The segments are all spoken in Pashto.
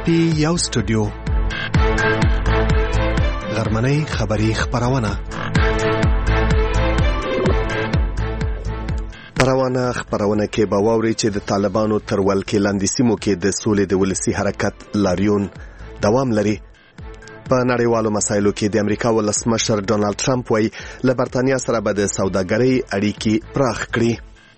پی یو سټوډیو غرمنۍ خبری خبرونه کې به واوري چې د طالبانو تر ولکې لاندې سیمو کې د سولې د ولسی حرکت لاریون دوام لري. په نړیوالو مسایلو کې د امریکا ولسمشر ډونالد ټرمپ وايي له برتانیا سره به د سوداګرۍ اړیکې پراخ کړي.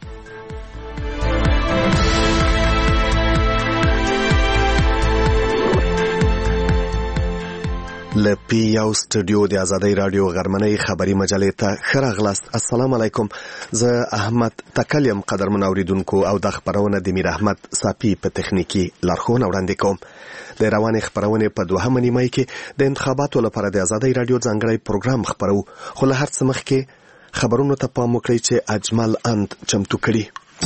لپی یو سټوډیو د آزادۍ رادیو غرمنۍ خبری مجلې ته خراغلاست. السلام علیکم. زه احمد تکلیم قدرمن اوریدونکو او د خبرونه د میر احمد صافی په تخنیکی لارښوونه وړاندې کوم. د روانې خبرونه په دوهمه نیمه کې د انتخاباتو لپاره د آزادۍ رادیو ځانګړی پروګرام خبرو، خو له هر څه مخکې خبرونو ته پام وکړئ چې اجمل اند چمتو کړي.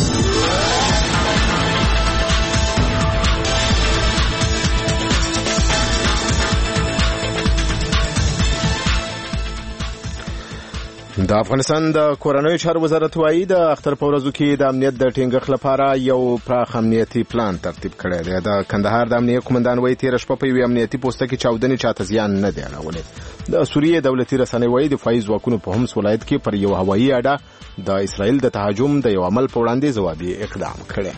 د افغانستان د کورنیو چارو وزارت وايي د اختر په ورځو کې د امنیت د ټینګښت لپاره یو پراخ امنیتي پلان ترتیب کړی دی. د کندهار د امنیت قومندان وايي تیر شپه په یو امنیتي پوسټ کې چاودنې چاته زیان نه دی اړولی. د سوریې دولتي رسنۍ وايي د فایز واکونو په همس ولایت کې پر یو هوایي اډه د اسرائیل د تهاجم د یو عمل په وړاندې ځوابي اقدام کړی.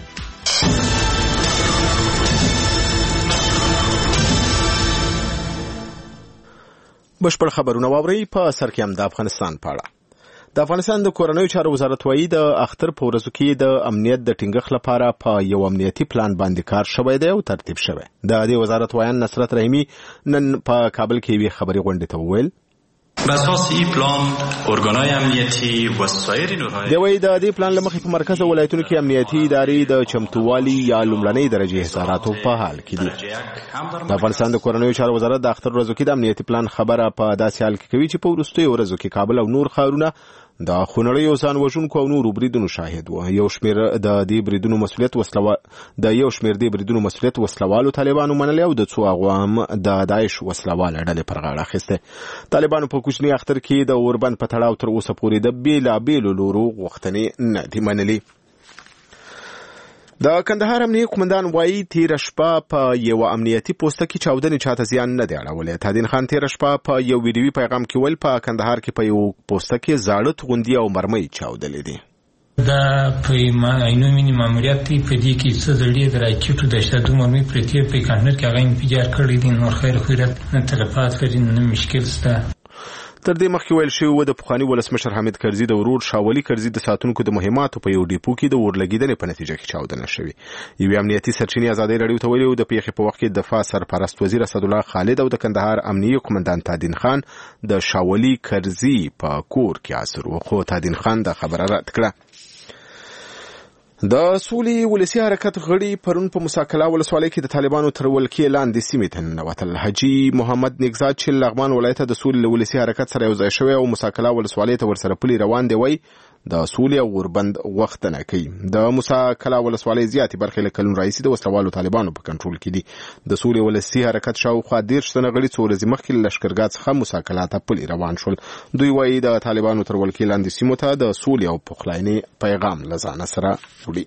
بشپړ خبرونه واوري. په سر کې هم د افغانستان په اړه. د افغانستان د کورنیو چارو وزارت وايي د اختر په ورځو کې د امنیت د ټینګښت لپاره په یو امنیتي پلان باندې کار شوی دی او ترتیب شوی. د دې وزارت وایي نصرت رحیمی نن په کابل کې وی خبري غونډه ته وویل بر اساس این پلان ارگانهای امنیتی و سایر نهادهای د دې پلان لمخې په مرکز ولایتونو کې امنیتي ادارې د چمتووالي یا لومړنۍ درجه حصاراتو په حال کې دي. د افغانستان د کورنیو چارو وزارت د اختر ورځو کې د امنیتي پلان خبره په داسې حال کې کوي چې په وروستیو ورځو کې کابل او نور ښارونه د خونړیو ځان وژونکو او نورو بریدونو شاهد و. یو شمېر د دې بریدونو مسؤلیت وسلوالو طالبانو منلی او د څو هغو هم د داعش وسلواله ډلې پر غاړه اخیستی. طالبانو په کوچني اختر کې د اوربند په تړاو تر اوسه پورې د بېلابېلو لورو غوښتنې نه دي منلي. د کندهار امنیت قومندان وايي تیر شپه په یو امنیتي پوسټ کې چاودنې چاته زیان نه دی اړولی. تادین خان تیر شپه په یو ویډیوي پیغام کې ویل په کندهار کې په یو پوسټ کې زاړه توغندي او مرمۍ چاودلې دي. دا په عینو مینی ماموریت دی په دې کې څه ځلې د راکټو د شادو مرمۍ پرتی په کانر کې هغه انفجار کړی دي. نور خیر خیرت نه تلفات لري نه مشکل شته. تر دې مخکې ویل شوی و د پخواني ولسمشر حامد کرزي د ورور شاولي کرزي د ساتونکو د مهماتو په یو ډیپو کې د اورلګیدنې په نتیجه کې چاودنه شوې. یو امنیتي سرچینې آزادۍ رادیو ته ویلي د پیښې په وخت کې دفاع سرپرست وزیر اسدالله خالد او د کندهار امنیت قومندان تادین خان د شاولي کرزي په کور کې حاضر وو، خو تادین خان د خبره رد کړه. د سولې ولسی حرکت غړي پرون په مساکلا ولسوالۍ کې د طالبانو تر ولکې لاندې سیمې ته ننوتل. حاجي محمد نگزاد چې لغمان ولایت د سولې ولسی حرکت سره یو ځای شوی او مساکلا ولسوالۍ ته ورسره پلي روان دی وای د سولې او اوربند غوښتنه کوي. د مساکلا ولسوالۍ زیاتې برخې له کلون راځي د وسلوالو طالبانو په کنټرول کې دي. د سولې ولسی حرکت شاوخوا 13 تنه غړي څو ورځې مخکې له لښکرګاه څخه مساکلا ته پلي روان شول. دوی وایي د طالبانو تر ولکې لاندې سیمو ته د سولې او پخلاینې پیغام له ځانه سره وړي.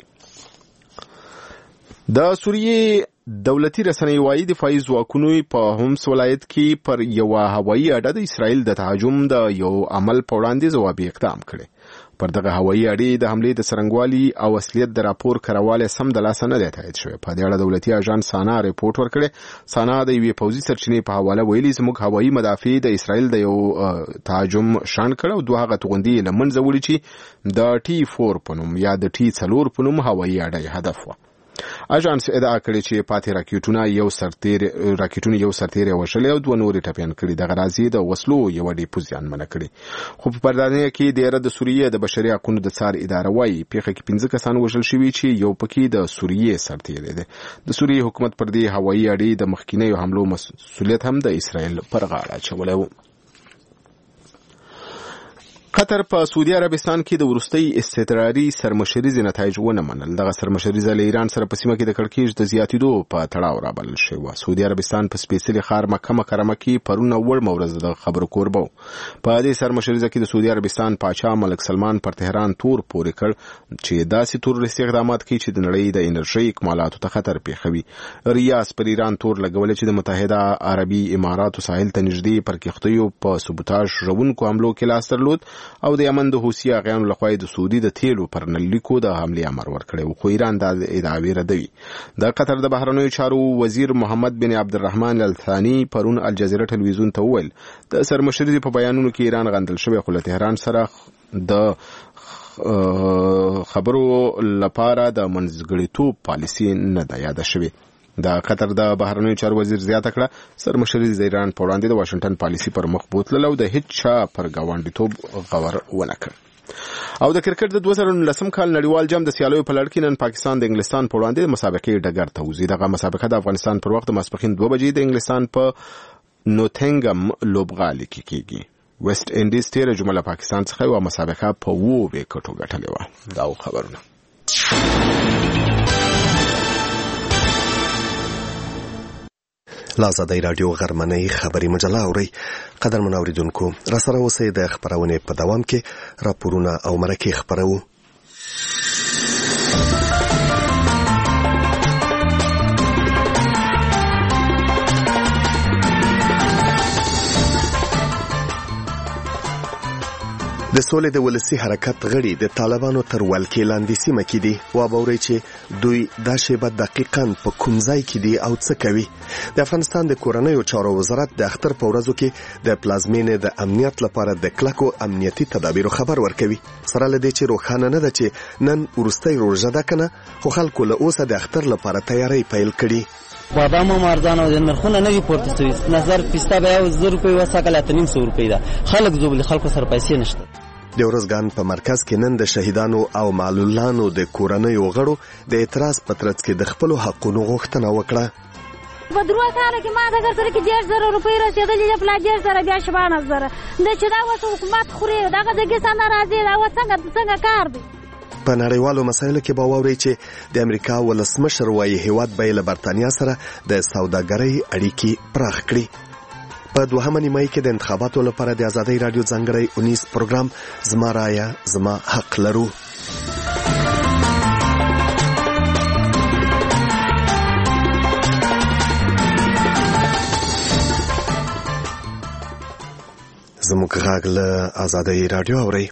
د سوریې دولتي رسنۍ وايي د فایز واکونو په همس ولایت کې پر یو هوایي اډه د اسرائیل د تهاجم د یو عمل په وړاندې ځوابي اقدام کړي. پر دغه هوایي اډې د حملې د څرنګوالي او اصلیت د راپور کرواله سم د لاسه نه دی تایید شوی. په دې اړه دولتي اژانس سانا ریپورت ورکړي. سانا د یوې پوځي سرچینې په حواله ویلي زموږ هوایي مدافع د اسرائیل د یو تهاجم شان کړ او دوه هغه توغندي له منځه وړي چې د T4 په نوم یا د T4 په نوم هوایي اډه هدف و. اژانس ادعا کړې چې پاتې راکټونه یو سرتیر وشلې او دوه نورې ټپيان کړي. دغه راځي د وسلو یو ډیپو زیانمنه کړي. خو په برتانیا کې د سوریې د بشري حقوقو د څار اداره وايي پیښه کې 15 کسان وژل شوي چې یو پکې د سوریې سرتیر دی. د سوریې حکومت پر دې هوایي اډې د مخکینیو حملو مسؤلیت هم د اسرائیل پر غاړه اچولی و. قطر په سعودي عربستان کې د وروستي استقراري سرمشریزې نتایج ونه منل. دغه سرمشریزه له ایران سره په سیمه کې د کړکېچ د زیاتېدو په تړاو رابلل شوې وه. سعودي عربستان په سپېڅلي ښار مکه مکرمه کې پرون اووړمه ورځ د خبرو کوربه و. په دې سرمشریزه کې د سعودي عربستان پاچا ملک سلمان پر تهران تور پورې کړ چې داسې تروریستي اقدامات کوي چې د نړۍ د انرژۍ اکمالاتو ته خطر پېښوي. ریاض پر ایران تور لګولې چې د متحده عربي اماراتو ساحل ته نږدې پر کښتیو په سبوتاژ ژوونکو حملو کې لاس درلود او د یمن د حوثي اغیانو لخوا د سعودي د تیلو پر نلیکو د حملې امر ورکړی و، خو ایران دا ادعاوې ردوي. د قطر د بهرنیو چارو وزیر محمد بن عبدالرحمن الثاني پرون الجزیره ټلویزیون ته وویل د سرمشریزې په بیانونو کې ایران غندل شوی، خو له تهران سره د خبرو لپاره د منځګړیتوب پالیسي نه ده یاده شوې. د قطر د بهرنیو چارو وزیر زیاته کړه سرمشریز د ایران په وړاندې د واشنگټن پالیسي پر مخ بوتلل او د هیڅ چا پر ګاونډیتوب غور ونه کړ. او د کرکټ د 2019 کال نړیوال جام د سیالیو په لړ کې نن پاکستان د انګلستان په وړاندې د مسابقې ډګر ته وځي. دغه مسابقه د افغانستان پر وخت د ماسپښین 2 بجې د انګلستان په نوتنګم لوبغالي کې کیږي. ویسټ انډیز تیر جمله پاکستان څخه یو مسابقه په 2 وکټو ګټلې و. دا خبرونه لازادی رادیو غرمنۍ خبری مجله اوري. قدرمن اوریدونکو را سره اوسئ د خبرونه په دوام کې راپورونه او مرکې خبرو. د سولې د ولسی حرکت غړي د طالبانو تر ولکې لاندې سیمه کې دي او باوري چې دوی دا شیبه دقیقاً په کوم ځای کې دي او څه کوي. د افغانستان د کورنیو چارو وزارت د اختر په ورځو کې د پلازمینې د امنیت لپاره د کلکو امنیتي تدابیرو خبر ورکوي. سره لدې چې روښانه نه ده چې نن وروستۍ روژه ده کنه، خو خلکو له اوسه د اختر لپاره تیاری پیل کړي. بادام هم ارزانه دي، نرخونه نه دي پورته شوي. نظر پسته به 1000 روپۍ وساکله 300 روپۍ ده. خلک زوبل خلکو سره پیسې نشته. د ورځګان په مرکز کې نن د شهیدانو او معلولانو د کورنیو غړو د اعتراض په ترڅ کې د خپل حقونو غوښتنه وکړه. په درو کال کې ما د سره کې 1000 روپۍ رسیدلې په لاجر سره بیا شبانه سره د چې دا وته حکومت خوري دغه د کسان راځي دا څنګه کار دی. په نړیوالو مسایلو کې باوري چې د امریکا ولسمشر وايي هیواد به له برتانیا سره د سوداګرۍ اړیکې پراخ کړي. په دوهمه نیمایي کې د انتخاباتو لپاره د آزادۍ رادیو ځانګړی 19 پروګرام زما رايه زما حق لرو. زموږ غږ له آزادۍ رادیو اورئ.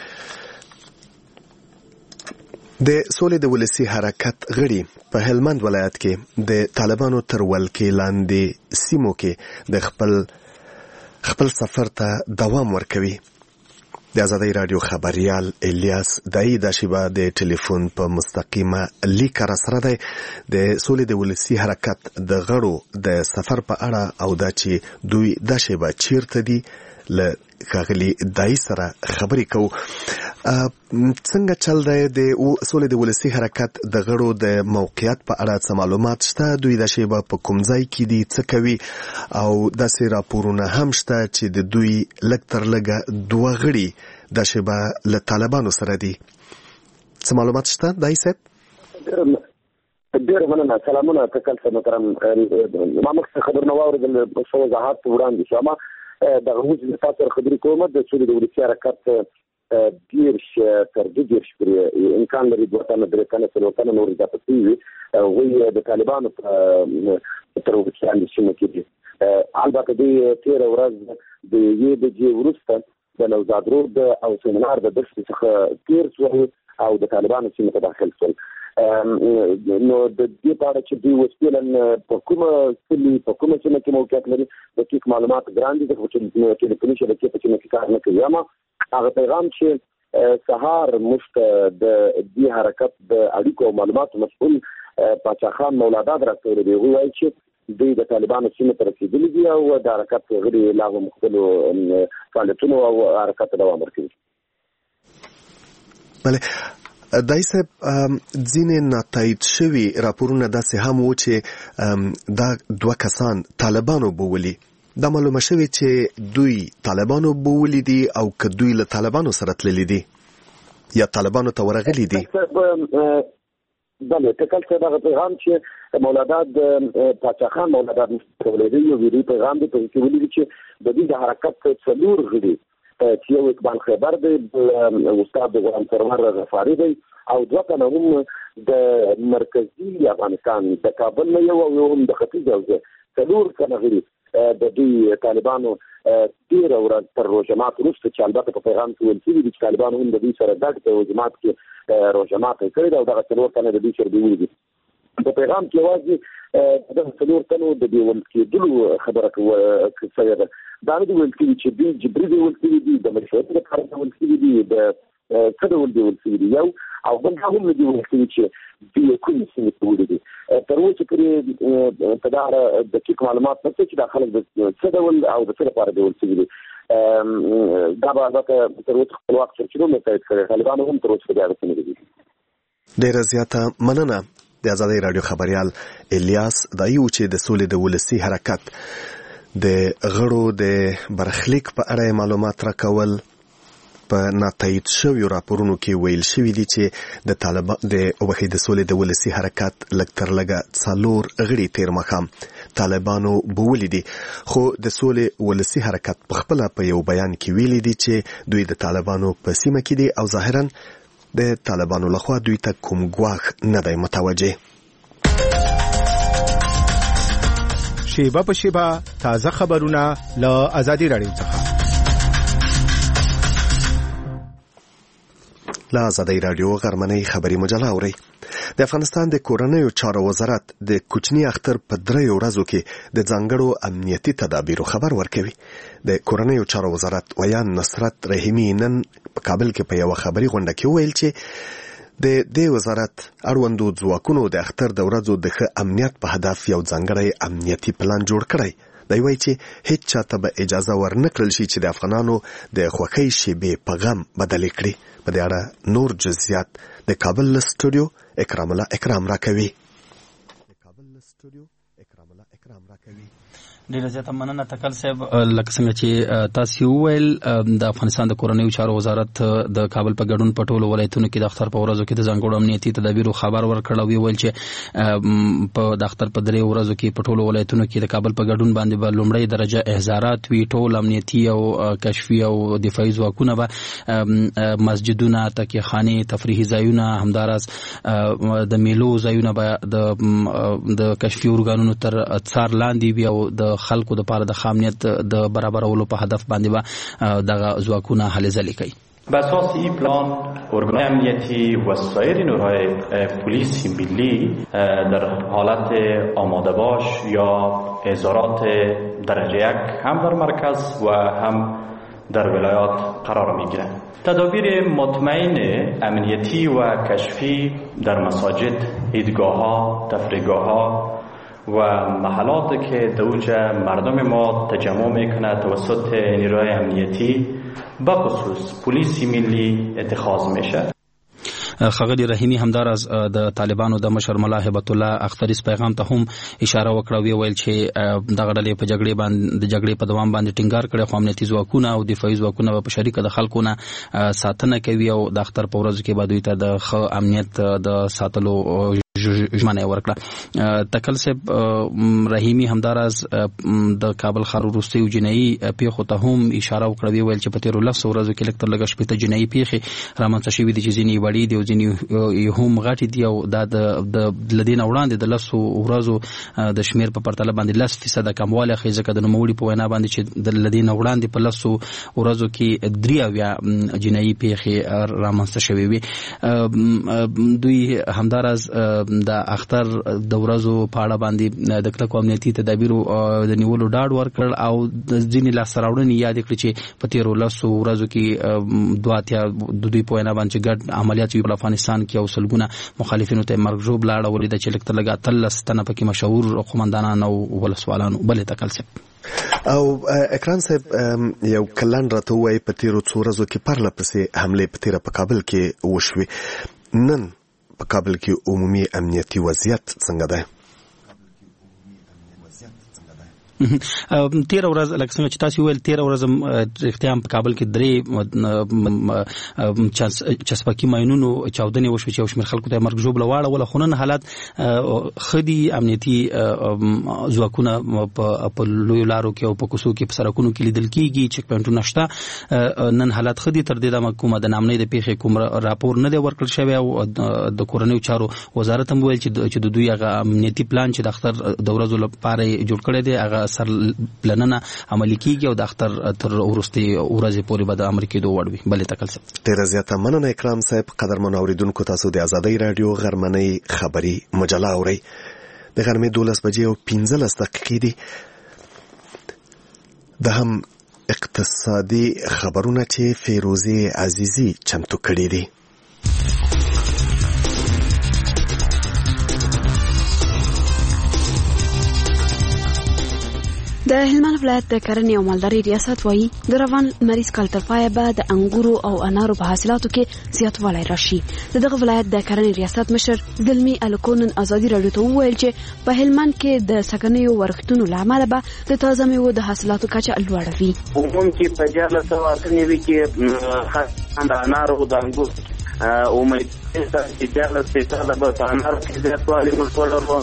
د سولې د ولسی حرکت غړي په هلمند ولایت کې د طالبانو تر ولکې لاندې سیمو کې د خپل سفر ته دوام ورکوي. د آزادۍ رادیو خبريال الیاس دای د شیبه د ټلیفون په مستقیمه لیک را سره دی د سولې د ولسی حرکت د غړو د سفر په اړه او دا چې دوی د شیبه چیرته دي له کاغلی دای سره خبرې کوو. څنګه چل دی د سولې د ولسی حرکت د غړو د موقعیت په اړه څه معلومات شته؟ دوی د شیبه په کوم ځای کې دي، څه کوي او داسې راپورونه هم شته چې د دوی لږ تر لږه 2 غړي د شیبه له طالبانو سره دي. څه معلومات شته دای صاحب؟ ډېر مننه. سلامونه تکل سره محترم. ما مخکې خبرونه واورېدل په څو وضاحت وړاندې شو. اما د غوښ د تاسو خبرې کوم د سولې د ولسی حرکت دیرش تر 2 پورې امکان لري د وطن درې کنه سره وطن نور د پاتې وي د طالبانو تر وړاندې شنه کېږي. البته د تیر ورځ د یې د جې ورسته د نوزاد رود او سیمینار د دښتې څخه تیر شو او د طالبانو سیمه ته داخل شول. نو د دې په اړه چې دوی وسپیلن په کومه سیمه کې موقعیت لري د کیک معلومات ګران دي چې ټلیفوني شبکې په کې کار نه کوي. اما هغه پیغام چې سهار مشت د دې حرکت د اړیکو او معلوماتو مسؤل پاچا خان مولاداد راځي دی وایي چې دوی د طالبانو سیمه ته رسیدلي دي او د حرکت غړي لا مختلفو فعالیتونو او حرکت دوام ورکوي. بله دای صاحب، ځینې ناتایید شوي راپورونه داسې هم و چې دا 2 کسان طالبانو بولي دا معلومه شوې چې دوی طالبانو بوولي دي او که دوی له طالبانو سره تللي دي یا طالبانو ته ورغلي دي. بله تکل څه دغه پیغام چې مولاداد پاچاخان مولاداد مستولیدي یو ویډیو پیغام دی په کې ویلي چې د دې د حرکت څلور غړي چې یو اقبال خیبر دی استاد غلام سرور غفاری دی او دوه تنه هم د مرکزی افغانستان د کابل نه یو او هم د ختیځ حوزې څلور تنه غړي د دې طالبانو ډیر ورځ تر روزمات وروسته چې البته په پیغام کې ویل شوي دي چې طالبان هم د دې سره ګډ په روزمات کې روزمات کړی دا دغه څلور تنه د دې سره دی ویلي په پیغام کې واځي د څلور تنو د دې ول کې خبره کوي دا د ول کې چې دی جبري ول کې دي د مشورې لپاره ول کې دي د څه ډول دی ول کې یو او بل هم دی ول کې چې د کوم څه ته ول دي تر اوسه پرې په دا د دقیق معلومات نشته چې داخله د څه ډول او د څه لپاره دی ول کې دا به تر اوسه خپل وخت چې نو متعهد کړي طالبان هم تر اوسه دا رسمي دي. ډیره زیاته مننه. د ازادۍ رادیو خبريال الیاس دایو چې د سولې د ولسی حرکت د غړو د برخلیک په اړه معلومات راکول په ناتایید شویو راپورونو کې ویل شوی دي چې د طالبان د وحید سولې د ولسی حرکت لکتر لګه څلور غړي تیر مخام طالبانو بوولي دي خو د سولې ولسی حرکت په خپل په یو بیان کې ویلي دي چې دوی د طالبانو په سیمه کې دي او ظاهرا د طالبانو لخوا دوی ته کوم ګواښ نه دی متوجه. شیبه په شیبه تازه خبرونه له ازادي رادیو څخه. له ازادۍ رادیو غرمنۍ خبري مجله اورئ. د افغانستان د کورنیو چارو وزارت د کوچني اختر په 3 ورځو کې د ځانګړو امنیتي تدابیرو خبر ورکوي. د کورنیو چارو وزارت ویان نصرت رحیمی نن په کابل کې په یو خبري غونډه کې ویل چې د دې وزارت اړوندو ځواکونو د اختر د ورځو د ښه امنیت په هدف یو ځانګړی امنیتي پلان جوړ کړی. دی وایي چې هیڅ چاته به اجازه ورنکړل شي چې د افغانانو د خوښۍ شیبې په غم بدلې کړي. په دې اړه نور جزئیات د کابل سټوډیو اکرام الله اکرام راکوي. ډیره زیاته مننه تکل صاحب. لکه څنګه چې تاسو وویل د افغانستان د کورنیو چارو وزارت د کابل په ګډون په ټولو ولایتونو کې د اختر په ورځو کې د ځانګړو امنیتي تدابیرو خبر ورکړ او ویل چې په د اختر په 3 ورځو کې په ټولو ولایتونو کې د کابل په ګډون باندې به لومړی درجه احضارات وی ټول امنیتي او کشفي او دفاعي ځواکونه به مسجدونه تکیهخانې تفریحي ځایونه همدارس د میلو ځایونه به د کشفي ارګانونو تر څار لاندې وي او د خلکو د پاره د خامنیت د برابرولو په هدف باندې به دغه ځواکونه هلې ځلې کوي. به اساس این پلان ارگان‌های امنیتی و سایر نیروهای پلیس ملی در حالت آماده باش یا احضارات درجه 1 هم در مرکز و هم در ولایات قرار می‌گیرند. تدابیر مطمئن امنیتی و کشفی در مساجد، عیدگاه‌ها، تفریحگاه‌ها و محلات که دوجه مردم ما تجمع میکنه توسط نیروهای امنیتی به خصوص پلیس ملی اتخاذ میشه. ښاغلي رحیمي همداراز د طالبانو د مشر ملا هبت الله اختریز پیغام ته هم اشاره وکړه ویل چې دغه ډلې په جګړې په دوام باندې ټینګار کړي خو امنیتي ځواکونه او دفاعي ځواکونه په شریکه د خلکو نه ساتنه کوي او د اختر په ورځو کې به دوی ته د ښه امنیت د ساتلو ژمنه ورکړه. تکل صاحب رحیمي همداراز د کابل ښار وروستیو جنایي پیښو ته هم اشاره وکړه ویل چې په 13 ورځو کې لکتر لږ شپږ جنایي پیښې رامنځته شوې دي چې ځینې وړې دي او ځینې هم غټې دي او دا د لدین وړاندې د 10 ورځو د شمیر په پرتله باندې 10% کموالی اخی ځکه د نوموړي په وینا باندې چې د لدین وړاندې په 10 ورځو کې 3 جنایي پیښې رامنځته شوې وي. دوی همداراز د اختر د ورځو په اړه باندې د کلکو امنیتي تدابیرو د نیولو ډاډ ورکړ او د ځینې لاسته راوړنې یاد کړې چې په 13 ورځو کې 2 د دوی په وینا باندې ګډ عملیات په افغانستان کې او سلګونه مخالفینو ته مرګ ژوب لاړ ولید چې لکتر لګا 13 تنه پکې مشهور قومندانان او ولسوالانو بل تکل صاحب او اکرام صاحب یو کلن راته وای په 13 ورځو کې پرله پسې حمله په 13 په کابل کې وشوي. نن په کابل کې عمومي امنیتي وضعیت څنګه ده؟ 13 ورځ لکه څنګه چې تاسو ویل 13 ورځ اختیام په کابل کې درې چسپاکی ماينونو چاودنې وشو چې شمیر خلکو ته مرګ جوړ لواړه ولا خنن حالات خدي امنیتي ځواکونه په لوی لارو کې او په کوڅو کې په سړکونو کې لیدل کیږي چک پوینټونه نشته نن حالات خدي تر دې د حکومت د نامنې د پیښې کوم راپور نه دی ورکړل شوی او د کورنیو چارو وزارت هم ویل چې د دوی هغه امنیتي پلان چې د اختر د ورځو لپاره جوړ کړی دی هغه سر پلانونه عملي کیږي او د اختر تر ورستي ورځې پورې به د امریکا دوه وړوي بلې تکل څه ډیر زیاته مننه اکرام صاحب قدرمن اوریدونکو تاسو د ازادۍ رادیو غرمنۍ خبری مجله اورئ د غرمې 12 بجې او 15 دقیقې دي د هم اقتصادي خبرونه چې فیروزه عزیزی چمتو کړي دي د هلمند ولایت د کرنې او مالدارۍ ریاست وایي د روان مریض کال تر پایه به د انګورو او انارو په حاصلاتو کې زیاتوالی راشي د دغه ولایت د کرنې ریاست مشر زلمی الکونن ازادي راډیو ته وویل چې په هلمند کې د سکنیو ورښتونو له امله به د تازه میوو د حاصلاتو کچه لوړه وي عموم کې په 1498 کې د انارو او د انګورو امید چې 14% به په انارو کې زیاتوالی ولرو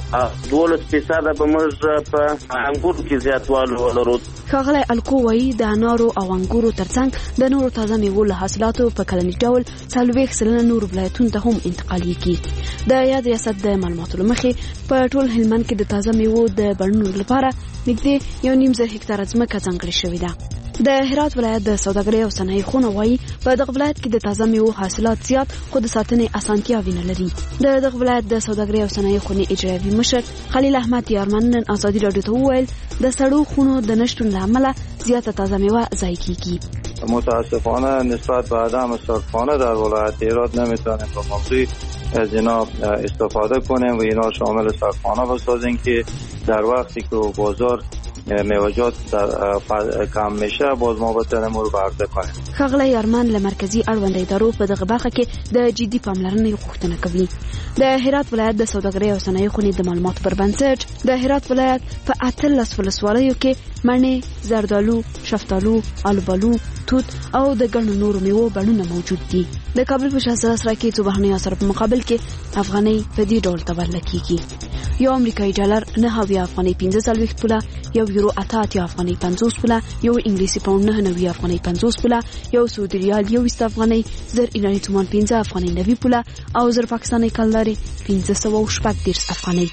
12% به موږ په انګورو کې زیاتوالی ولرو. ښاغلی الکو وایي د انارو او انګورو ترڅنګ د نورو تازه میوو له حاصلاتو په کلني ډول 40% نور ولایتونو ته هم انتقالیږي. د یاد ریاست د معلوماتو له مخې په ټول هلمند کې د تازه میوو د بڼونو لپاره نږدې 1.5 هکتاره ځمکه ځانګړې شوې ده. د هرات ولایت د سوداګرۍ او صنایع خونه وایي په دغه ولایت کې د تازه میوو حاصلات زیات خو د ساتنې اسانتیاوې نه لري. د دغه ولایت د سوداګرۍ او صنایع خونې اجرایوي مشر خلیل احمد یارمن نن ازادي راډیو ته وویل د سړو خونو د نشتون له امله زیاته تازه میوه ضایع کیږي. متاسفانه نسبت به عدم صادقانه در ولایت هرات نمیتونیم به موضوع از اینا استفاده کنیم و اینا شامل صادقانه بسازیم که در وقتی که بازار میوه‌جات کم میشه باز ما بتونیم رو عرضه کنیم. ښاغلی یارمن له مرکزي اړوند ادارو په دغه برخه کې د جدي پاملرنې غوښتنه کوي. د هرات ولایت د سوداګرۍ او صنایع خونې د معلوماتو پر بنسټ د هرات ولایت په 18 ولسوالیو کې مڼې، زردالو، شفتالو، الوبالو، توت او د ګڼو نورو میوو بڼونه موجود دي. د کابل په شاه سرای کې څو بهرني اثر په مقابل کې افغانۍ په دې ډول تبادله کیږي. یو امریکایي ډالر 9 افغانۍ 45 پوله، یو یورو 88 افغانۍ 50 پوله، یو انګلیسي پاوند 99 افغانۍ 50 پوله، یو سعودي ریال 20 افغانۍ، زر ایراني تومان 15 افغانۍ 90 پوله او زر پاکستاني کلداري 1540 افغانۍ.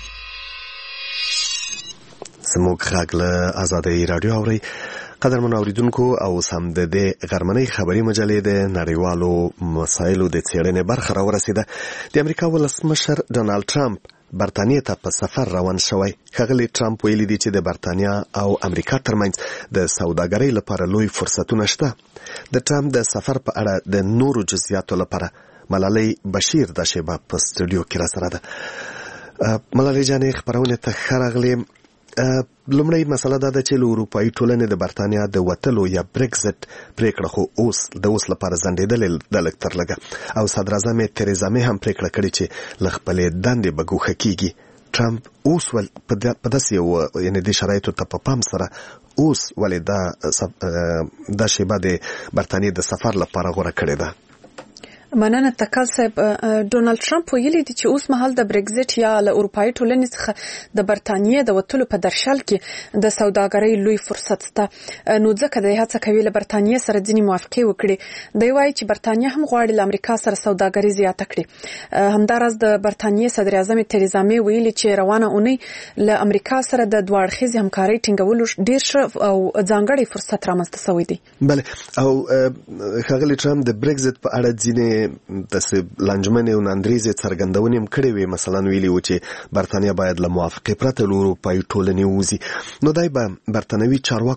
زموږ غږ له ازادۍ راډیو اورئ. قدرمن اوریدونکو او سم د غرمنۍ خبري مجلې د نړیوالو مسایلو د څېړنې برخه راورسېده. د امریکا ولسمشر ډونالد ټرمپ برتانیې ته په سفر روان شوی. ښاغلی ټرمپ ویلي دی چې د برتانیا او امریکا ترمنځ د سوداګرۍ لپاره لوی فرصتونه شته. د ټرمپ د سفر په اړه د نورو جزئیاتو لپاره ملالۍ بشیر د شیبه په سټوډیو کې را سره ده. ملالۍ جانې خبرونه ته ښه راغلې. لومړی مسله دا ده چې له اروپایي ټولنې د برتانیا د وتلو یا بریکزټ پریکړه خو اوس لپاره ځنډېدلې ده لږ تر لږه او صدراعظم تریزا مې هم پریکړه کړې چې له خپلې دندې به ګوښه کیږي. ټرمپ اوس په داسې یعنې دې شرایطو ته په پام سره اوس ولې دا شیبه د برتانیې د سفر لپاره غوره کړې ده؟ مننه تکل صاحب. ډونالد ټرمپ ویلي دی چې اوس مهال د بریکزټ یا له اروپایي ټولنې څخه د برتانیې د وتلو په درشل کې د سوداګرۍ لوی فرصت شته، نو ځکه د هڅه کوي له برتانیې سره ځینې موافقې وکړي. دی وایي چې برتانیه هم غواړي له امریکا سره سوداګري زیاته کړي. همداراز د برتانیې صدر اعظم تریزا مې ویلي چې روانه اونۍ له امریکا سره د دوه اړخیزې همکارۍ ټینګولو ډیر ښه او ځانګړی فرصت رامنځته شوی دی. بله، او ښاغلی ټرمپ د بریکزټ په اړه ځینې داسې لانجمنې او ناندریزې څرګندونې هم کړې وې. مثلا ویلي و چې برتانیا باید له موافقې پرته له اروپایي ټولنې ووځي. نو دی به برتانوي چارواکو ته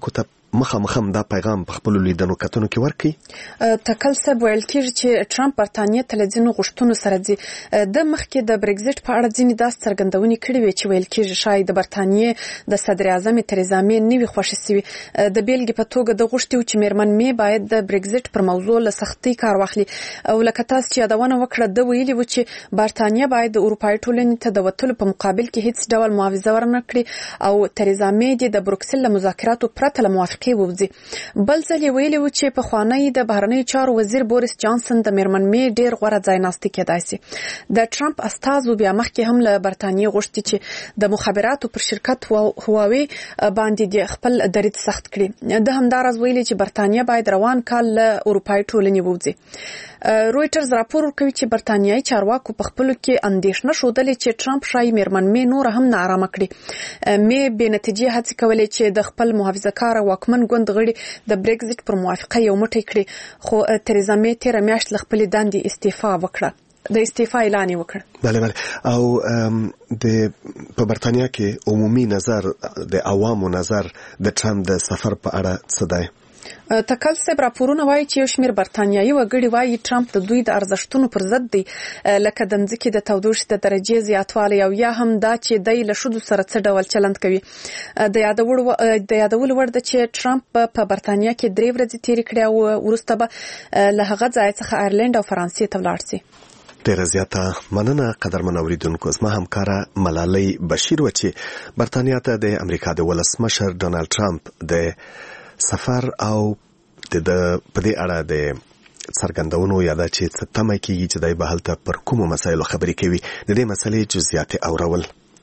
مخامخم دا پیغام په خپل لیدنو کتنو کې ورکړي. تکل صاحب ویل کېږي چې ټرمپ برتانیې ته له ځینو غوښتنو سره ځي. د مخکې د برګزټ په اړه ځینې داسې څرګندونې کړې وې چې ویل کېږي شاید د برتانیې د صدر اعظم تریزا مې نه وي خوښې سوي. د بیلګې په توګه د غوښتي چې میرمن مې باید د برګزټ پر موضوع له سختۍ کار واخلي او لکه تاسو چې یادونه وکړه د ویلي و چې برتانیه باید د اروپایي ټولنې ته د وتلو په مقابل کې هیڅ ډول معاوضه ورنه کړي او تریزا مې د بروکسل له مذاکراتو پرته له موافقې ووځي. بل ځل یې ویلي و چې پخوانی د بهرنیو چارو وزیر بوریس جانسن د میرمن مې ډیر غوره ځایناستي کېدای شي. د ټرمپ استازو بیا مخکې هم له برتانیې غوښتي چې د مخابراتو پر شرکت هواوی باندې د خپل دریځ سخت کړي. د همدارز ویلي چې برتانیه باید روان کال له اروپایي ټولنې ووځي. رويټرز راپور ورکوي چې برتانیایي چارواکو په خپلو کې اندېښنه ښودلې چې ټرمپ شاید میرمن مې نور هم ناارامه کړي. مې بې نتیجې هڅې کولې چې د خپل محافظه‌کاره واکمن ګوند غړي د برګزټ پر موافقه یو موټی کړي، خو تریزا مې تېره میاشت له خپلې دندې استعفا وکړه. د استعفا اعلان وکړ. بله او په برتانیا کې عمومي نظر د عوامو نظر د ټرمپ د سفر په اړه څه دی؟ تکل صاحب راپورونه وایي چې یو شمېر برتانیایي وګړي وایي ټرمپ د دوی د ارزښتونو پر ضد دی، لکه د مځکې د تودوخې د درجې زیاتوالی او یا هم دا چې دی له ښځو سره څه ډول چلند کوي. د یادولو وړ ده چې ټرمپ په برتانیا کې 3 ورځې تېرې کړې او وروسته به له هغه ځای څخه آیرلینډ او فرانسې ته ولاړ شي. ډیره زیاته مننه قدرمن اوریدونکو. زما همکاره ملالۍ بشیر و چې برتانیا ته د امریکا د ولسمشر ډونالد ټرمپ د سفر او د په دې اړه د څرګندونو یاده چې څه تمه کیږي چې دای به هلته پر کومو مسایلو خبرې کوي. د دې مسلې جزئیات اورول.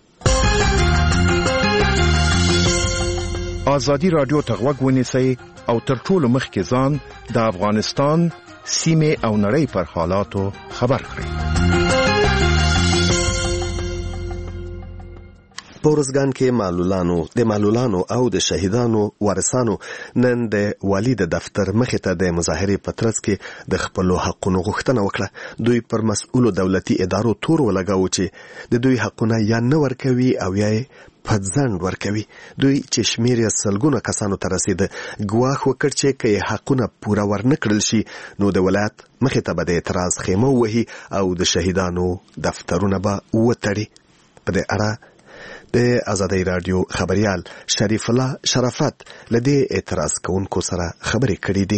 ازادي رادیو ته غوږ ونیسئ او تر ټولو مخکې ځان د افغانستان سیمه او نړۍ پر حالاتو خبر کړئ. په ورځګان کې معلولانو او د شهیدانو وارثانو نن د والي د دفتر مخې ته د مظاهرې په ترڅ کې د خپلو حقونو غوښتنه وکړه. دوی پر مسؤلو دولتي ادارو تور ولګاوه چې د دوی حقونه یا نه ورکوي او یا په ځنډ ورکوي. دوی چې شمېر یې سلګونه کسانو ته رسیده ګواښ وکړ چې که یې حقونه پوره ورنه کړل شي نو د ولایت مخې ته به د اعتراض خیمه ووهي او د شهیدانو دفترونه به وتړي. په دې اړه د آزادۍ رادیو خبريال شریف الله شرافت لدې اعتراض کوونکو سره خبرې کړې دي.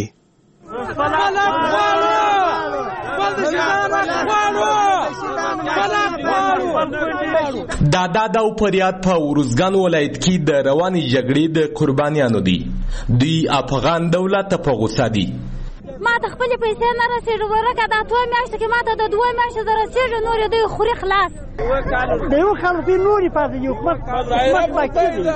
دا فریاد په ورزګان ولایت کې د رواني جګړې د قربانیانو دي. دوی افغان دولت په غوسه دي. ما ته خپل پیسې نه رسېږي، ورکه دا 2 میاشتې کې ما ته د 2 میاشتې د رسېږي، نور دوی خوري خلاص. د یو خلک نوري پاتې دي، حکومت باقي دی،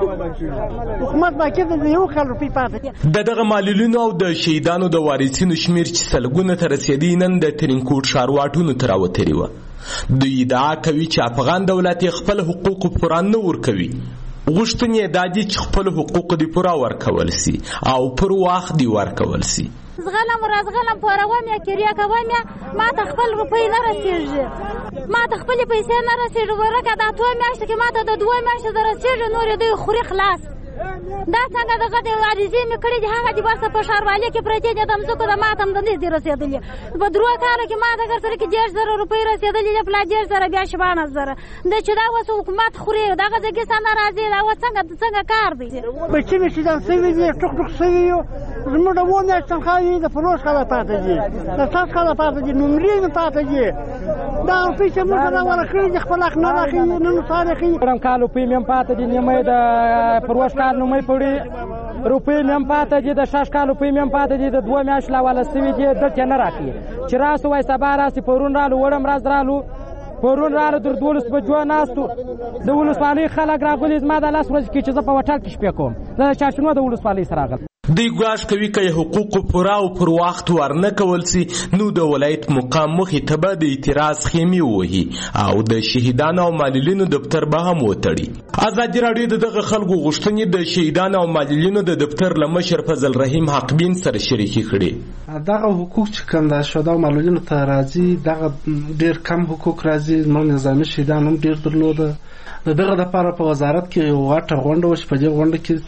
حکومت باقي دی، د یو خلک پاتې دي. دغه معلولینو او د شهیدانو د وارثینو شمیر چې سلګونه ته رسېدي نن د ترینکوټ ښارواټونو ته راوتري وه. دوی ادعا کوي چې افغان دولت خپل حقوق پوره نه ورکوي. غوښتنې دا دي چې خپل حقوق دې پوره ورکول سي او پر وخت دې ورکول سي. زغلم پوروم یا کریا کوم یا ما ته خپل روپۍ نه رسېږي، ما ته خپل پیسې نه رسېږي، ورکه دا 2 میاشتې کې ما ته د 2 میاشتې د رسېږي، نور دوی خوري خلاص. دا څنګه دغه د عریضې مې کړې دي، هغه دې بس په ښاروالۍ کې پرتې دي، د مځکو د ما ته هم د نه دي رسېدلي. په 3 کالو کې ما ته سره کې 10,000 روپۍ رسېدلي دي، پلا 10,000 بیا 15,000. د چې دا اوس حکومت خوري، دغه ځکه څنګه راځي، دا اوس څنګه کار دی. بچی مې چې دا سوي دي ټوک سوي یو زموږ د ونه تنخواهي د فروش خلا پاتې دي، د تاسو خلا پاتې دي، نومرې نه پاتې دي. دا پیسې موږ نه ورکړي د خپل حق نه راخي نن تاریخي پرم کالو پیمم پاتې دي، نیمه د فروش کال نومې پړي روپې مم پاتې دي، د 6 کالو پیمم پاتې دي، د 2 میاشتې لا والا سوي دي، دلته نه راکړي. چې راسو وای سبا راسي پرون رالو وړم راز رالو پرون رالو در 12 بجو ناستو د ولسوالۍ خلک راغلي. ما د لاس ورځ کې چې زه په وټل کې شپې کوم، دا چاشنو د ولسوالۍ سره راغل. دوی ګواښ کوي که حقوق پوره او پر وخت ورنه کول سي نو د ولایت مقام مخې ته به د اعتراض خیمې ووهي او د شهیدانو او معلولینو دفتر به هم وتړي. ازادي راډیو دغه خلکو غوښتنې د شهیدانو او معلولینو د دفتر له مشر فضل رحیم حقبین سره شریکې کړې. دغه حقوق چې کوم د شهدا او معلولینو ته راځي دغه ډېر کم حقوق راځي. زموږ نظامي شهیدان هم ډېر درلوده. دغه لپاره په وزارت کې یو غټه غونډه وشوه. په دې غونډه کې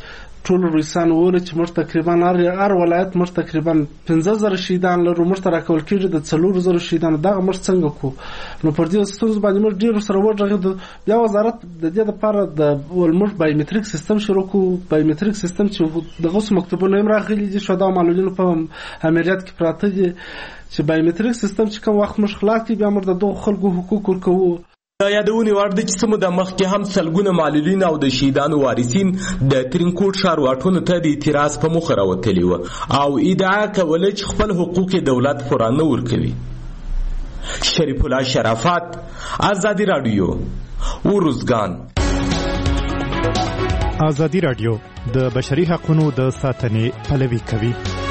ټول روسان وویل چې موږ تقریبا هر ولایت موږ تقریبا 15,000 شهیدان لرو، موږ ته راکول کېږي د 4,000 شهیدانو. دغه موږ څنګه کوو؟ نو پر دې ستونزو باندې موږ ډېر سره وغږېدو. بیا وزارت د دې لپاره موږ بایومټریک سیستم شروع کړو. بایومټریک سیستم چې دغه اوس مکتوبونه هم راغلي دي، شهدا او معلولینو په امریت کې پراته دي، چې بایومټریک سیستم چې کوم وخت موږ خلاص کړي بیا موږ د دغو خلکو حقوق ورکوو. دا یادونې وړ ده چې څه موده مخکې هم سلګونه معلولین او د شهیدانو وارثین د ترینکوټ ښار واټونو ته د اعتراض په موخه راوتلي وو او ادعا کوله چې خپل حقوق دولت پوره نه ورکوي. شریف الله شرافت، آزادی رادیو، اوروزګان. آزادی رادیو د بشري حقوقو د ساتنې پلوي کوي.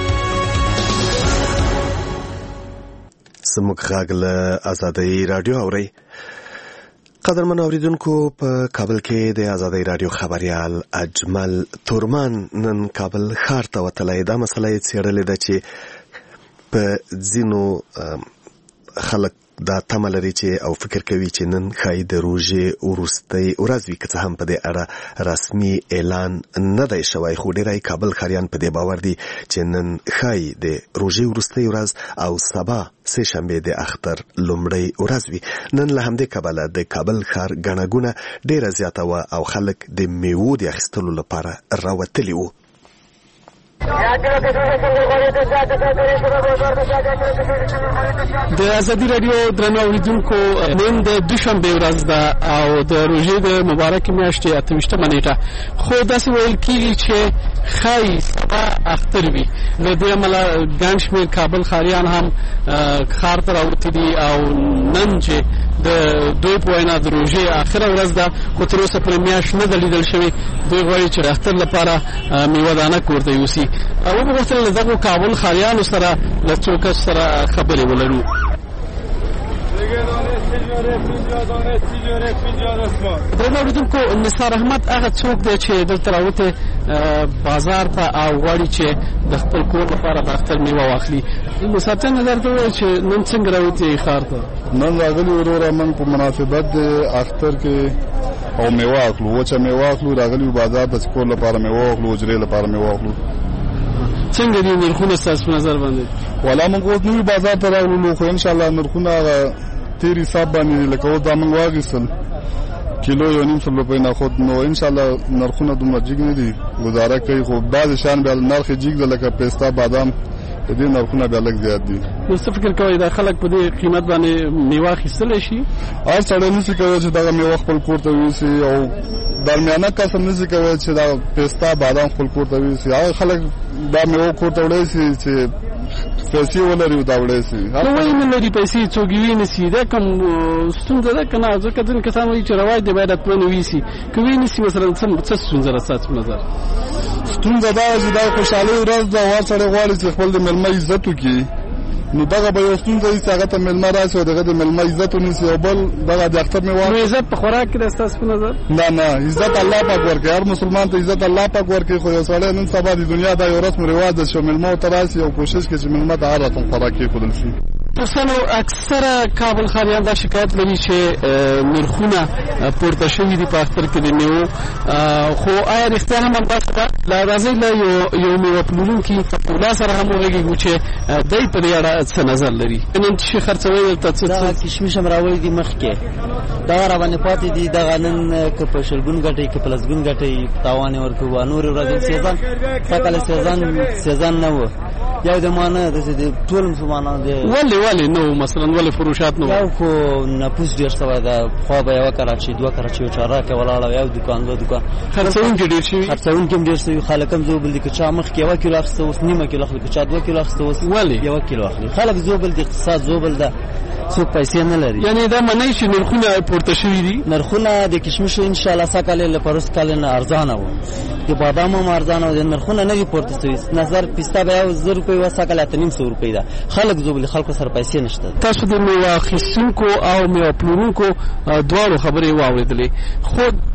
زموږ غږ له آزادی رادیو اورئ. قدرمن اوریدونکو، په کابل کې د آزادی رادیو خبريال اجمل تورمان نن کابل ښار ته وتلی. دا مسله یې څېړلې ده چې په ځینو خلک دا تمه لري چې او فکر کوي چې نن ښایي د روژې وروستۍ ورځ وي، که څه هم په دې اړه رسمي اعلان نه دی شوی، خو ډېری کابل ښاریان په دې باور دي چې نن ښایي د روژې وروستۍ ورځ او سبا سه شنبه د اختر لومړۍ ورځ وي. نن له همدې کبله د کابل ښار ګڼه ګوڼه ډېره زیاته وه او خلک د میوو د اخیستلو لپاره راوتلي وو. د ازادي رادیو درنو اوریدونکو، نن د دوشنبه ورځ ده او د روژې د مبارکې میاشتې 28مه نیټه، خو داسې ویل کېږي چې ښایي سبا اختر وي. له دې امله ګڼ شمېر کابل ښاریان هم ښار ته راوتلي او نن چې د دوی په وینا د روژې آخره ورځ ده، خو تر اوسه پورې میاشت نه ده لیدل شوې. دوی غواړي چې د اختر لپاره میوه دانه کور ته یوسي. وغوښتل له دغو کابل ښاریانو سره له څو کسو سره خبرې ولرو. درنو اوریدونکو، نثار احمد هغه څوک دی چې دلته راوتی بازار ته او غواړي چې د خپل کور لپاره د اختر میوه واخلي. نثار څنګه درته وویل چې نن څنګه راوتی ښار ته؟ نن راغلي وروره موږ په مناسبت د اختر کې او میوه اخلو، وچه میوه اخلو. راغلي بازار ته چې کور لپاره میوه اخلو، حجرې لپاره میوه اخلو. څنګه دي نرخونه ستاسو په نظر باندې؟ والا موږ اوس نوي بازار ته راغلو، خو انشاءالله نرخونه تیر حساب باندې لکه اوس دا موږ واخیستل کیلو 1.5 روپۍ نه، خو نو انشاءالله نرخونه دومره جګ نه دي، گزاره کوي. خو بعضې شیان بیا نرخ یې جګ ده، لکه پیستا، بادام، د دې نرخونه بیا لږ زیات دي. نو څه فکر کوئ دا خلک په دې قیمت باندې میوه اخیستلی شي؟ هر سړی نشي کولی چې دغه میوه خپل کور ته ویوسي، او درمیانه کس هم نشي کولی چې دا پیستا، بادام خپل کور ته ویوسي. هغه خلک دا میوه کور ته وړی سي چې پیسې ولري، دا وړی سي. نو ولې نه لري پیسې، څوک یې وینسي؟ دا کوم ستونزه ده که نه؟ ځکه ځینې کسان وایي چې رواج دی باید حتما وویسي، که وینسي مثلا څه ستونزه ده ستاسو په نظر؟ ستونزه دا چې دا خوشحالۍ ورځ ده او هر سړی غواړي چې خپل د مېلمه عزت وکړي. نو دغه به یو ستونزه وي چې هغه ته مېلمه راشي او دغه د مېلمه عزت ونیسي، او بل دغه د اختر میوه. نو عزت په خوراک کې ده ستاسو په نظر؟ نه، عزت الله پاک ورکوي. هر مسلمان ته عزت الله پاک ورکوي، خو یو سړی نن سبا د دنیا دا یو رسم رواج ده چې مېلمه ورته راشي او کوشش کوي چې مېلمه ته هر رقم خوراک کېښودل شي. دوستانو، اکثره کابل ښاریان دا شکایت لري چې نرخونه پورته شوي دي په اختر کې د میوو، خو آیا رښتیا هم همداسې ده؟ راځئ له یو میوه پلورونکي مولا سره هم وغږېږو چې دی په دې اړه څه نظر لري. نن چې خرڅوئ دلته دغه کشمش هم راوړي دي مخکې، دغه راباندې پاتې دي. دغه نن که په شلګون ګټئ که په لسګون ګټئ تاوان یې ورکوو. نورې ورځې سیزن فقله سیزن نه و، یو د ما نه د ټول مسلمانانو دی. ولې نه و مثلا؟ ولې فروشات نه و؟ یو خو نفوس ډېر شوی ده، خوا به یوه کراچۍ، دوه کراچۍ، یو چهارراکه ولاړه، یو دوکان، دوه دوکان. خرڅوونکي ډېر شوي، خرڅوونکي هم ډېر شوي. خلک هم زوبل دي، که چا مخکې 1 کیلو اخیسته اوس نیمه کیلو اخلي، که چا 2 کیلو اخیسته اوس 1 کیلو اخلي. خلک زوبل دي، اقتصاد زوبل ده، څوک پیسې نه لري. یعنې دا منئ چې نرخونه پورته شوي دي؟ نرخونه د کشمشو انشاءالله سږ کال له پروس کال نه ارزانه وو، د بادام هم ارزانه وو، د نرخونه نه دي پورته شوي. نظر پیستا به 1000 روپۍ وه، سږ کال 850 روپۍ ده. خلک زوبلي، خلکو سره پیسې نشته. تاسو د میوه اخیستونکو او میوه پلورونکو دواړو خبرې واورېدلې، خو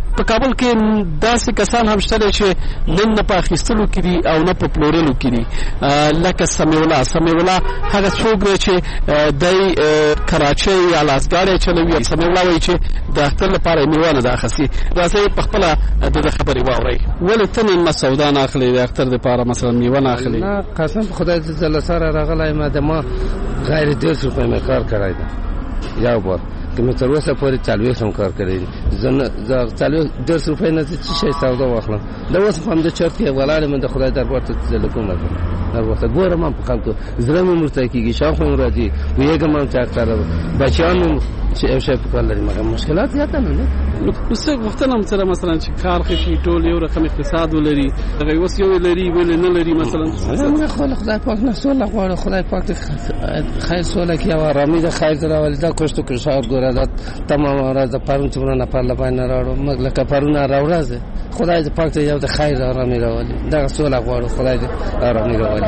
په کابل کې داسې کسان هم شته چې نن نه په اخیستلو کې دي او نه په پلورلو کې دي، لکه سمیع الله هغه څوک دی چې دی کراچۍ یا لاسګاډی چلوي. سمیع الله وایي چې د اختر لپاره میوه نه ده اخیستې. راځئ په خپله د خبرې واورئ. ولې ته نن سودا نه اخلې د اختر دپاره مثلا میوه نه اخلې؟ نه قسم په خدای ته له سره راغلی یم، د ما غیر 150 روپۍ مې کار کړی ده یو بار که مې تر اوسه پورې 40 هم کار کړی دی. زه 150 روپۍ نه څه شی سودا واخلم. د اوس په همدې چرت کې ولاړ یم، د خدای دربار ته تللی کومه دربار ته ګورم هم په خلکو زړه مې مرته کېږي، شاوخوا مې راځي پوهېږم هم چې اختر بچیان مې چې یو شی په کار لري، مګر مشکلات زیاته نه دی. څه غوښتنه هم سره مثلا چې کار ښه شي، ټول یو رقم اقتصاد ولري، هغه اوس یو لري ولې نه لري مثلا؟ موږ خدای پاک نه سوله غواړو، خدای پاک خیر سوله کړي او ارامي د خیر راولي. دا کوشش کشار ګوره دا تمام ورځ پرون څومره نفر لپاره نه راوړو، موږ لکه پرون راوړځه خدای دې پاک ته یو د خیر ارامي راولي. دا سوله غواړو، خدای دې ارامي راولي.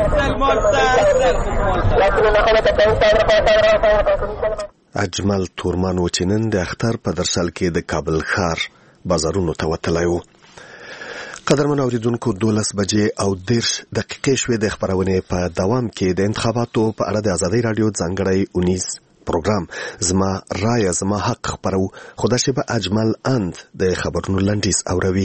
اجمل تورمان و چې نن د اختر په درشل کې د کابل ښار بازارونو ته وتلی و. قدرمن اوریدونکو 12 بجې او 10 دقیقې شوې د خبرونې په دوام کې د انتخاباتو په اړه د ازادي رادیو ځانګړی اونیز پروګرام زما رایه زما حق خبرو. خدا شبه اجمل اند د خبرونو لنډیز اوروي.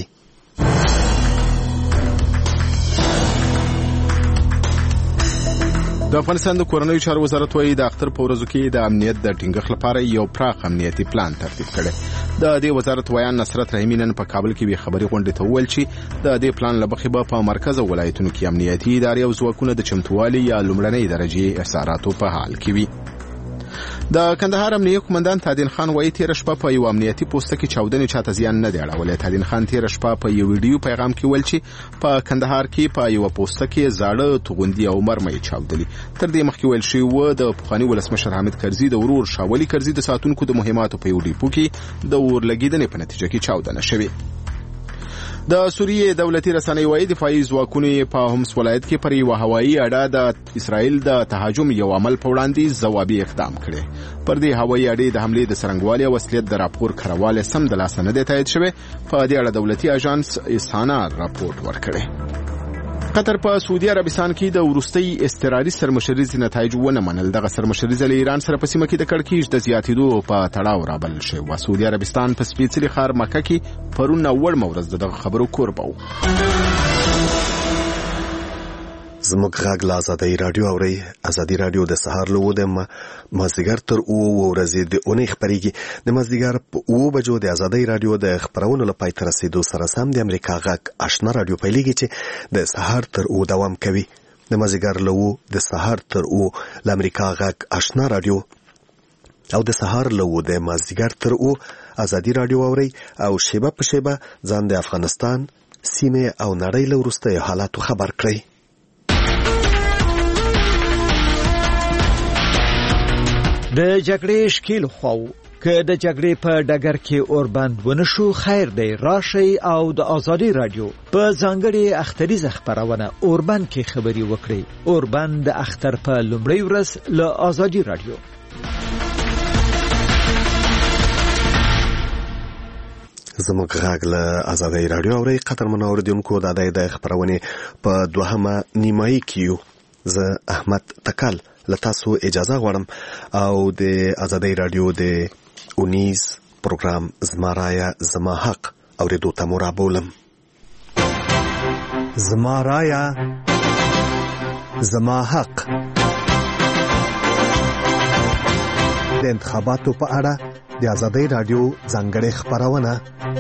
د افغانستان د کورنیو چارو وزارت وايي د اختر په ورځو کې د امنیت د ټینګښت لپاره یو پراخ امنیتي پلان ترتیب کړي. د دې وزارت ویان نصرت رحیمي نن په کابل کې به خبري غونډه ته وویل چې د دې پلان لبخې به په مرکز او ولایتونو کې امنیتي ادارې او ځواکونه د چمتووالي یا لومړنۍ درجه احصاراتو په حال کې وي. د کندهار امنیه قومندان تادین خان وایي تیر شپه په یو امنیتي پوسټ کې چاودنې چاته زیان نه دی اړولی. تادین خان تیر شپه په یو ویډیو پیغام کې ویل چې په کندهار کې په یو پوسټ کې زاړه توغندي او مرمۍ چاودلي. تر دې مخکې ویل شوی و د پخواني ولسمشر حامد کرزي د ورور شاولي کرزي د ساتونکو د مهماتو په یو ډیپو کې د اورلګیدنې په نتیجه کې چاودنه شوې. د سوریې دولتي رسنۍ وايي دفاعي ځواکونو په همس ولایت کې پر یو هوایي اډه د اسرائیل د تهاجم یو عمل په وړاندې ځوابي اقدام کړي. پر دې هوایي اډې د حملې د څرنګوالي او اصلیت د راپور کړواله سم د لاسه نه دی تایید شوی. په دې اړه دولتي اژانس اسانا راپورټ ورکړي. قطر په سعودي عربستان کې د ورستۍ استراري سرمشري نتایج ونه منل. دغه سرمشري له ایران سره په سیمه کې د کړکېچ د زیاتېدو په تړاو رابلل شوی و. سعودي عربستان په سپېڅلي ښار مکه کې پرون اول مورز دغه خبرو کوربه و. زموږ غږ له ازادي رادیو اوري. ازادي رادیو د سهار له وده مازدیګر تر 9 ورځې د اونۍ خبريږي. د مازدیګر په 9 بجو د ازادي رادیو د خبرونو لپاره تر رسیدو سره سم د امریکا غږ آشنا رادیو پیلېږي چې د سهار تر 9 دوام کوي. د مازدیګر له د سهار تر 9 د امریکا غږ آشنا رادیو او د سهار له د مازدیګر تر 9 ازادي رادیو اوري او شیبه په شیبه ځان د افغانستان سیمه او نړۍ له وروستیو حالاتو خبر کړئ. د جګړې شکیل خو که د جګړې په ډګر کې اوربند ونشو خیر دی راشي او د ازادي رادیو په ځانګړي اختریزه خبرونه اوربند کې خبري وکړي. اوربند د اختر په لومړۍ ورځ له ازادي رادیو. زموږ غږ له ازادي رادیو اوري. قدرمن اوریدونکو د دې خبرونه په دوهمه نیمایي کې زه احمد تکل لتاسو اجازه غواړم او د ازادي رادیو د اونیز پروګرام زما رایه زما حق اوریدو ته مرابولم. زما رایه زما حق د انتخاباتو په اړه د ازادي رادیو ځانګړې خبرونه.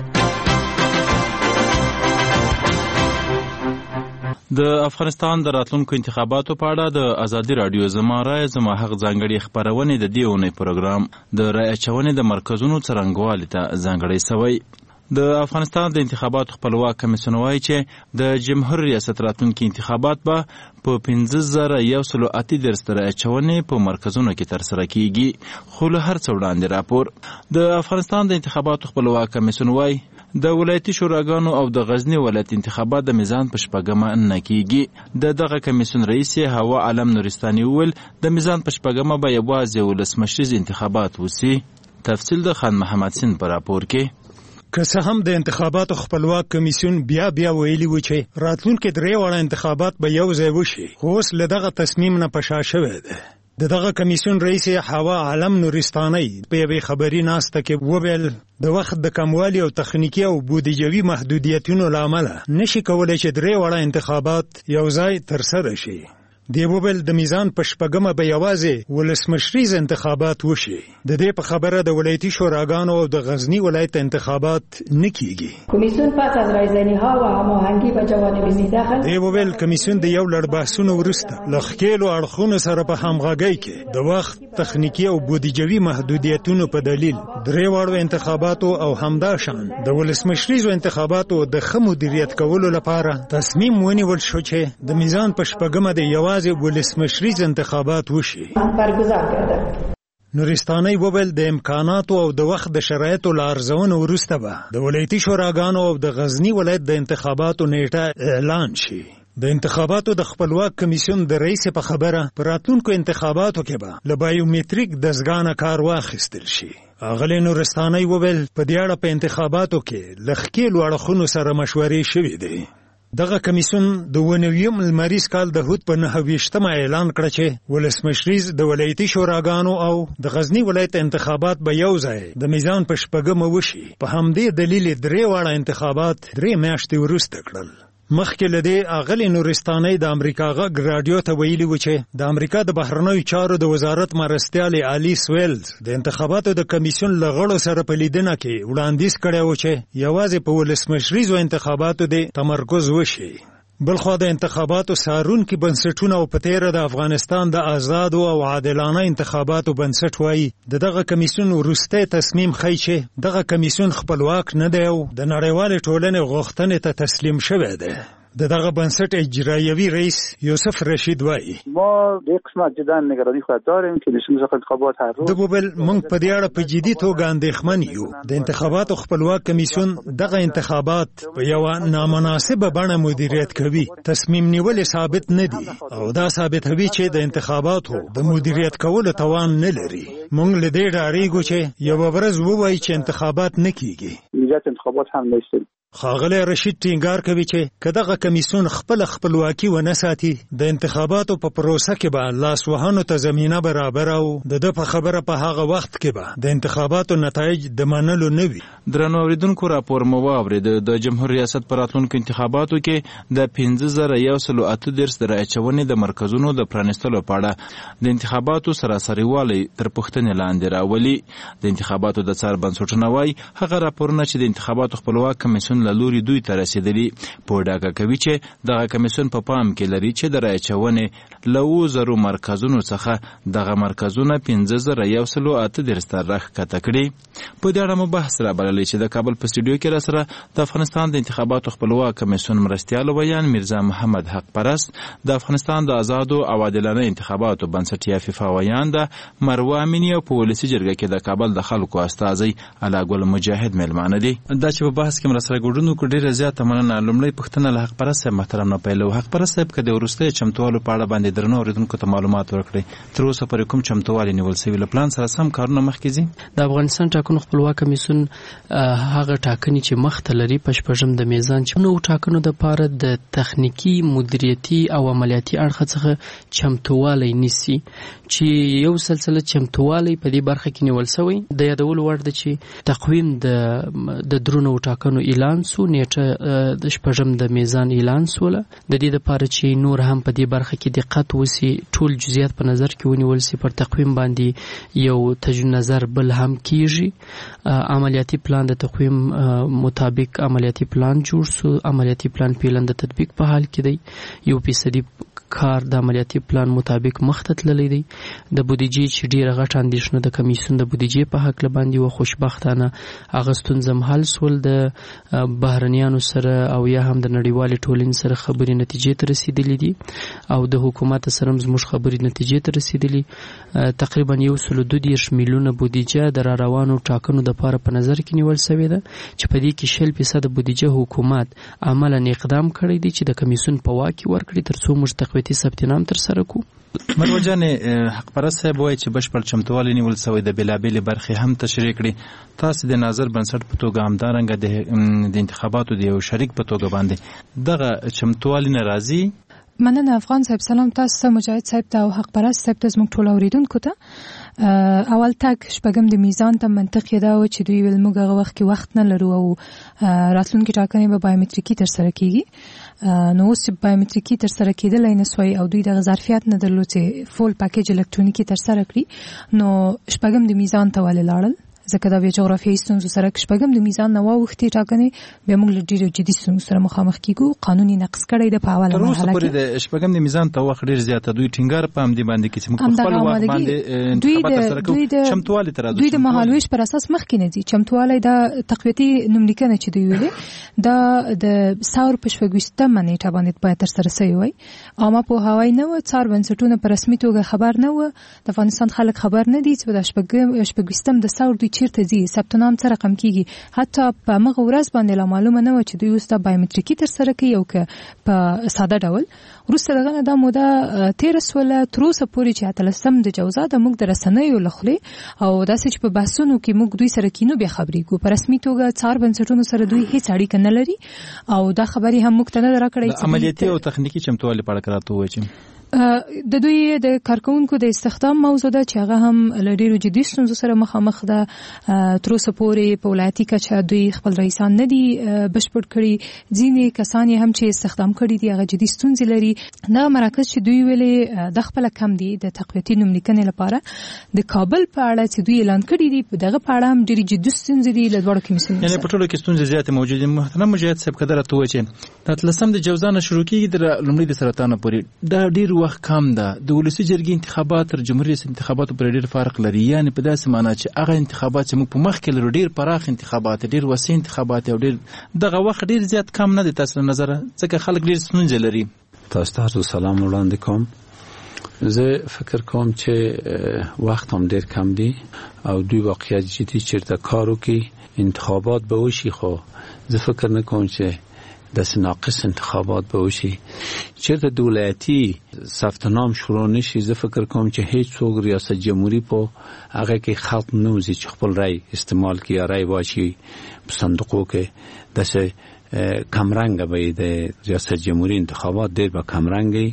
د افغانستان د راتلونکو انتخاباتو په اړه د ازادي رادیو زما رایه زما حق ځانګړي خبرونه د دې اونۍ پروګرام د رایه اچونې د مرکزونو څرنګوالي ته ځانګړی شوی. د افغانستان د انتخاباتو خپلواک کمیسیون وایي چې د جمهور ریاست راتلونکي انتخابات به په 15138 د رایه اچونې په مرکزونو کې ترسره کیږي. خو له هر څه وړاندې راپور د افغانستان د انتخاباتو خپلواک کمیسیون وایي د ولایتي شوراګانو او د غزنی ولایت انتخابات د میزان په شپږمه نه کیږي. دغه کمیسیون رئیس هوا عالم نورستاني وویل د میزان په شپږمه به یوازې ولسمشریز انتخابات وسی. تفصیل د خان محمد سین په راپور کې. که څه هم د انتخاباتو خپلواک کمیسیون بیا ویلي و چې راتلونکي 3 واړه انتخابات به یو ځای وشي، خو اوس له دغه تصمیم نه پشا شوی دی. دغه کمیسیون رئیس حوا عالم نورستاني په یوې خبري ناسته کې وویل د وخت د کموالي او تخنیکی او بودیجوي محدودیتونو لامل نشي کولای چې 3 واړه انتخابات یو ځای ترسره شي. دی وویل د میزان په شپږمه به یوازې ولسمشریز انتخابات وشي. د دې په خبره د ولایتي شوراګانو او د غزنی ولایت انتخابات نه کیږي. کمیسیون پس از رایزنی‌ها و هماهنگی با جوانب زیداخل دی وویل کمیسیون د یو لړ بحثونو وروسته له ښکېلو اړخونو سره په همغږۍ کې د وخت تخنیکی او بودیجوي محدودیتونو په دلیل 3 واړو انتخاباتو او همداشان د ولسمشریزو انتخاباتو د ښه مدیریت کولو لپاره تصمیم ونیول شو چې د میزان په شپږمه د یوازې ولسمشریز انتخابات وشي. نورستاني وویل د امکاناتو او د وخت د شرایطو له ارزونې وروسته به د ولایتي شوراګانو او د غزنی ولایت د انتخاباتو نیټه اعلان شي. د انتخاباتو د خپلواک کمیسیون د رئیس په خبره پر راتلونکو انتخاباتو کې به له بایومټریک دستګاه کار واخیستل شي. اغلی نورستاني وویل په دې اړه په انتخاباتو کې له ښکېلو اړخونو سره مشورې شوې دي. دغه کمیسیون د 19 لمریز کال د هوت په 29مه اعلان کړ چې ولسمشریز د ولایتي شوراګانو او د غزنی ولایت انتخابات به یو ځای د میزان په شپږمه وشي. په همدې دلیل 3 واړه انتخابات 3 میاشتې وروسته کړل. مخکې له دې اغلی نورستاني د امریکا غږ راډیو ته ویلي و چې د امریکا د بهرنیو چارو د وزارت مرستیال الیس ویلز د انتخاباتو د کمیسیون له غړو سره په لیدنه کې وړاندیز کړی و چې یوازې په ولسمشریزو انتخاباتو د تمرکز وشي. بلخوا د انتخاباتو سارونکي بنسټونه او په تیره د افغانستان د آزادو او عادلانه انتخاباتو بنسټ وایي دغه کمیسیون وروستی تصمیم ښیي چې دغه کمیسیون خپلواک نه دی او د نړیوالې ټولنې غوښتنې ته تسلیم شوی دی. دغه بنسټ اجرایوي رئیس یوسف رشید وایي ما به قسمت جدا نگرانی خود داریم که نشون انتخابات هر روز د بوبل مونږ په دې اړه په جدي توګه اندېښمن یو. د انتخاباتو خپلواک کمیسیون دغه انتخابات په یو نامناسبه بڼه مدیریت کوي. تصمیم نیول ثابت نه دي او دا ثابتوي چې د انتخاباتو د مدیریت کولو توان نه لري. مونږ له دې ډارېږو چې یو ورځ ووایي چې انتخابات نه کیږي. انتخابات هم نشته. خاغلی رشید ټینګار کوي چې کداغه کمیسیون خپلواکي ونه ساتي د انتخاباتو په پروسه کې به لاسوهانو ته زمينه برابر او د په خبره په هغه وخت کې به د انتخاباتو نتایج د منلو نه وي. درنو اوریدونکو راپور مو واورید د جمهور ریاست پر راتلونکو انتخاباتو کې د 5138 د راچونې د مرکزونو د پرانستلو په اړه د انتخاباتو سراسري والی تر پوښتنې لاندې راولي. د انتخاباتو د څار بنسټونه وایي هغه راپورونه چې د انتخاباتو خپلواک کمیسیون لوري دوی ته رسیدلی په ډاګه کوي چې دغه کمیسیون په پام کې لري چې د راچونې له 1000 مرکزونو څخه دغه مرکزونه 5138 تر راښکته کړي. په دې اړه مو بحث را بللی چې د کابل په سټوډیو کې را سره د افغانستان د انتخاباتو خپلواک کمیسیون مرستیال ویان میرزا محمد حق پرست، د افغانستان د آزادو او عادلانه انتخاباتو بنسټ یا فیفا ویان د مروه امینی او په ولسی جرګه کې د کابل د خلکو استازي علاګل مجاهد ملمانه دي. دا چې په بحث کې مرسته ګډونو کو ډیره زیاته مننه. لومړی پښتنه له حق پرست محترم نه پیلو. حق پرست صاحب کده ورسته چمتوالو په اړه باندې درنو اوریدونکو ته معلومات ورکړي. تر اوسه پرې کوم چمتوالي نیول سوي له پلان سره سم کارونه مخکې ځي؟ د افغانستان ټاکنو خپلواک کمیسیون هغه ټاکنې چې مخته لري په شپږم د میزان چې نو ټاکنو د پاره د تخنیکی مدیریتي او عملیاتي اړخ څخه چمتووالی نیسي چې یو سلسله چمتووالی په دې برخه کې نیول شوی. د یادول وړ د چې تقویم د درونو ټاکنو اعلان سو نیټه د شپږم د میزان اعلان سوله. د دې لپاره چې نور هم په دې برخه کې دقت وسی ټول جزئیات په نظر کې ونیول سي پر تقویم باندې یو تجدید نظر بل هم کیږي. عملیاتي پلان د تقویم مطابق عملیاتي پلان جوړ سو. عملیاتي پلان پیلن د تطبیق په حال کې دی. 1% کار د عملیاتي پلان مطابق مخته تللی دی. د بودیجې چې ډیره غټه اندېښنه د کمیسیون د بودیجې په حق باندې و خوشبختانه اغستون زمحل سول. د بهرنیانو سره او یا هم د نړیوالې ټولنې سره خبرې نتیجې ته رسیدلې دي او د حکومت سره زموږ خبرې نتیجې ته رسیدلې. تقریبا 122 میلیونه بودیجه د روانو ټاکنو د لپاره په نظر کې نیول شوې ده چې په دې کې 60% بودیجه حکومت عملاً اقدام کړی دی چې د کمیسیون په واک کې ورکړي ترڅو موږ تقویتي ثبت نام تر سره کوو. مروه جانې حق پرست صاحب وایي چې بشپړ چمتووالی نیول سوی د بېلابېلې برخې هم تشریح کړي. تاسو د ناظر بنسټ په توګه همدارنګه د انتخاباتو د یو شریک په توګه باندې دغه چمتووالی نه راځي؟ مننه افغان صاحب، سلام تاسو مجاهد صاحب ته او حق پرست صاحب ته زموږ ټول اوریدونکو ته. اول تک شپږم د میزان ته منطق یې دا و چې دوی ویل موږ هغه وخت کې وخت نه لرو او راتلونکي ټاکنې به بایومتریکي ترسره کیږي. نو اوس بایومتریکي ترسره کېدلی نه سوی او دوی دغه ظرفیت نه درلود چې فول پاکیج الکترونیکي ترسره کړي. نو شپږم د میزان ته ولې لاړل؟ ځکه دا بیا جغرافیایي ستونزو سره شپږم د میزان نه واوښتې ټاکنې بیا موږ له ډېرو جدي ستونزو سره مخامخ کېږو. قانوني نقض کړی ده په اوله مرحله کې. تر اوسه پورې د شپږم د میزان ته وخت ډېر زیاته دوی ټینګار په همدې باندې کې چې موږ په خپل وخت باندې انتخابات ترسره کوو. چمتووالی ته راځو. دوی د مهالویش پر اساس مخکې نه ځي. چمتووالی دا تقویتي نوملیکنه چې دوی ویلې دا د ثور په 26مه نیټه باندې باید ترسره شوی وای. عامه پوهاوی نه و، څار بنسټونه په رسمي توګه خبر نه و، د افغانستان خلک خبر نه دي چې د 26م د ثور دوی چیرته ځي، نام څه رقم کیږي. حتی په مغه ورځ باندې لا معلومه نه و چې دوی اوس د بایومتریکي ترسره کوي او که په ساده ډول. وروسته دغه دا موده تیر سوله تر اوسه پورې چې اتلسم د جوزا د موږ د رسنیو لخوا او داسې چې په بحثونو کې موږ دوی سره کینو به خبرېږو. په رسمي توګه څار بنسټونو سره دوی هیڅ اړیکه نه لري او دا خبرې هم موږ ته نه راکړی. عملیاتي او تخنیکی چمتووالی په اړه راته وایي چې د دوی د کارکونکو د استخدام موضوع ده چې هغه هم له ډېرو جدي ستونزو سره مخامخ ده. تر اوسه پورې په ولایتي کچه دوی خپل رئیسان نه دي بشپړ کړي. ځینې کسان هم چې استخدام کړي دي هغه جدي ستونزې لري. دا مراکز چې دوی ویلې د خپل کم دي د تقویتي نوملیکنې لپاره د کابل په اړه چې دوی اعلان کړي دي دغه په اړه هم ډېرې جدي ستونزې دي له دواړو کمیسیونونو سره. یعنې په ټولو کې ستونزې زیاتې موجودې دي. محترم مجاهد صاحب که درته ووایي چې د اتلسم د جوزا نه شروع کېږي تر لومړي د سرطانه پورې دا ډېر وخت کم ده. د ولسي جرګې انتخابات تر جمهوریت ریاست انتخاباتو پر ډېر فرق لري. یعنې په داسې معنا چې هغه انتخابات چې موږ په مخ کې لرو ډېر پراخ انتخابات، ډېر وسیع انتخابات او ډېر دغه وخت ډېر زیات کم نه دی تاسو له نظره، ځکه خلک ډېر ستونزې لري. تاسو ته سلام وړاندې کوم. زه فکر کوم چې وخت هم ډېر کم دی او دوی واقعیت جدي چیرته کار وکړي انتخابات به وشي. خو زه فکر نه کوم چې داسې ناقص انتخابات به وشي. چیرته د ولایتي ثبت نام شروع نشي زه فکر کوم چې هیڅ څوک ریاست جمهوری په هغه کې خلق نه وزي چې خپل رای استعمال کړي یا رای واچي په صندوقو کې. داسې کمرنګ به د ریاست جمهوری انتخابات ډېر به کمرنګي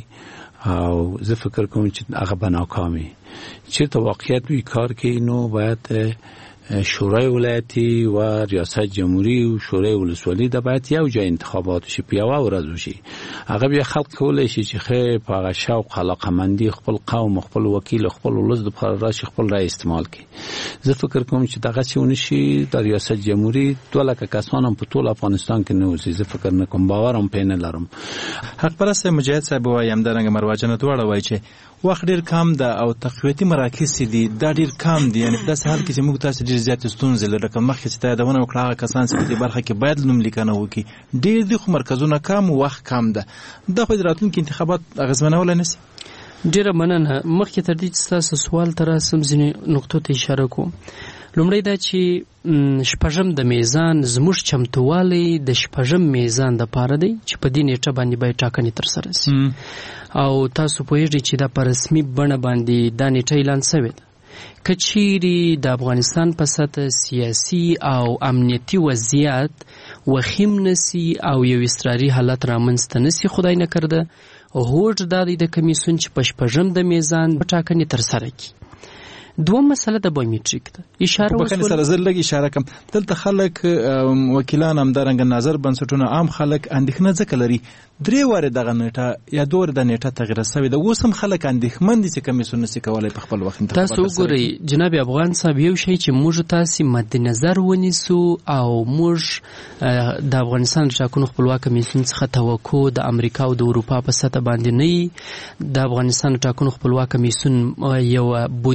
او زه فکر کوم چې هغه به ناکامي. چیرته واقعیت وی کار کوي نو باید شورای ولایتي و ریاست جمهوری و شورای ولسوالی د باید یو ځای انتخابات شي په یو ورځ وشي. هغه بیا خلق کولای شي چې خې په هغه شوق علاقمندي خپل قوم خپل وکیل خپل ولس د راشي خپل رای استعمال کړي. زه فکر کوم چې دغه څه ونشي. د ریاست جمهوری 200,000 کسان هم په ټول افغانستان کې نه وځي. زه فکر نه کوم، باور هم پېنه لرم. حق پرست مجاهد صاحب وايي همدارنګه مروه جان دواړه وایي چې وخت ډېر کم ده او تقویتي مراکز دي دا ډېر کم دي. یعنې په داسې حال کې چې موږ تاسو ډېر زیاتې ستونزې لرو. لکه مخکې چې تا یادونه وکړه هغه کسان چې په دې برخه کې باید نوملیکنه وکړي ډېر دي خو مرکزونه کم وخت کم ده. دا خو د راتلونکي انتخابات اغېزمنولی نه شي. ډېره مننه. مخکې تر دې چې ستاسو سوال ته راسم ځینې نقطو ته اشاره کوم. لومړی دا چې شپږم د میزان زموږ چمتووالی د شپږم میزان دپاره دی چې په دې نیټه باندې باید ټاکنې ترسره شي او تاسو پوهیږئ چې دا په رسمي بڼه باندې دا نیټه اعلان شوې ده. که چیرې د افغانستان په سطح سیاسي او امنیتي وضعیت وخیم نسی او یو اضطراري حالت رامنځته نسی خدای نکرده هوډ دا دی د کمیسیون چې په شپږم د میزان ټاکنې ترسره کړي. دوم مسله د بایومټریک ده. اشاره وکړه سره زر لګي اشاره کوم. دلته خلک وکیلان همدارنګه نظر بنسټونه عام خلک اندېښنه ځکه لري درې واره دغه نیټه یا دوه د نیټه تغییر شوی ده. اوس هم خلک اندېښمن دي چې کمیسیون نشي کولای په خپل وخت انتخابات تاسو وګورئ جناب افغان صاحب یو شی چې موږ تاسو مد نظر ونیسو او موږ د افغانستان ټاکنو خپلواک کمیسیون څخه توقع د امریکا او د اروپا په سطح باندې نه د افغانستان ټاکنو خپلواک کمیسیون یو بودیجه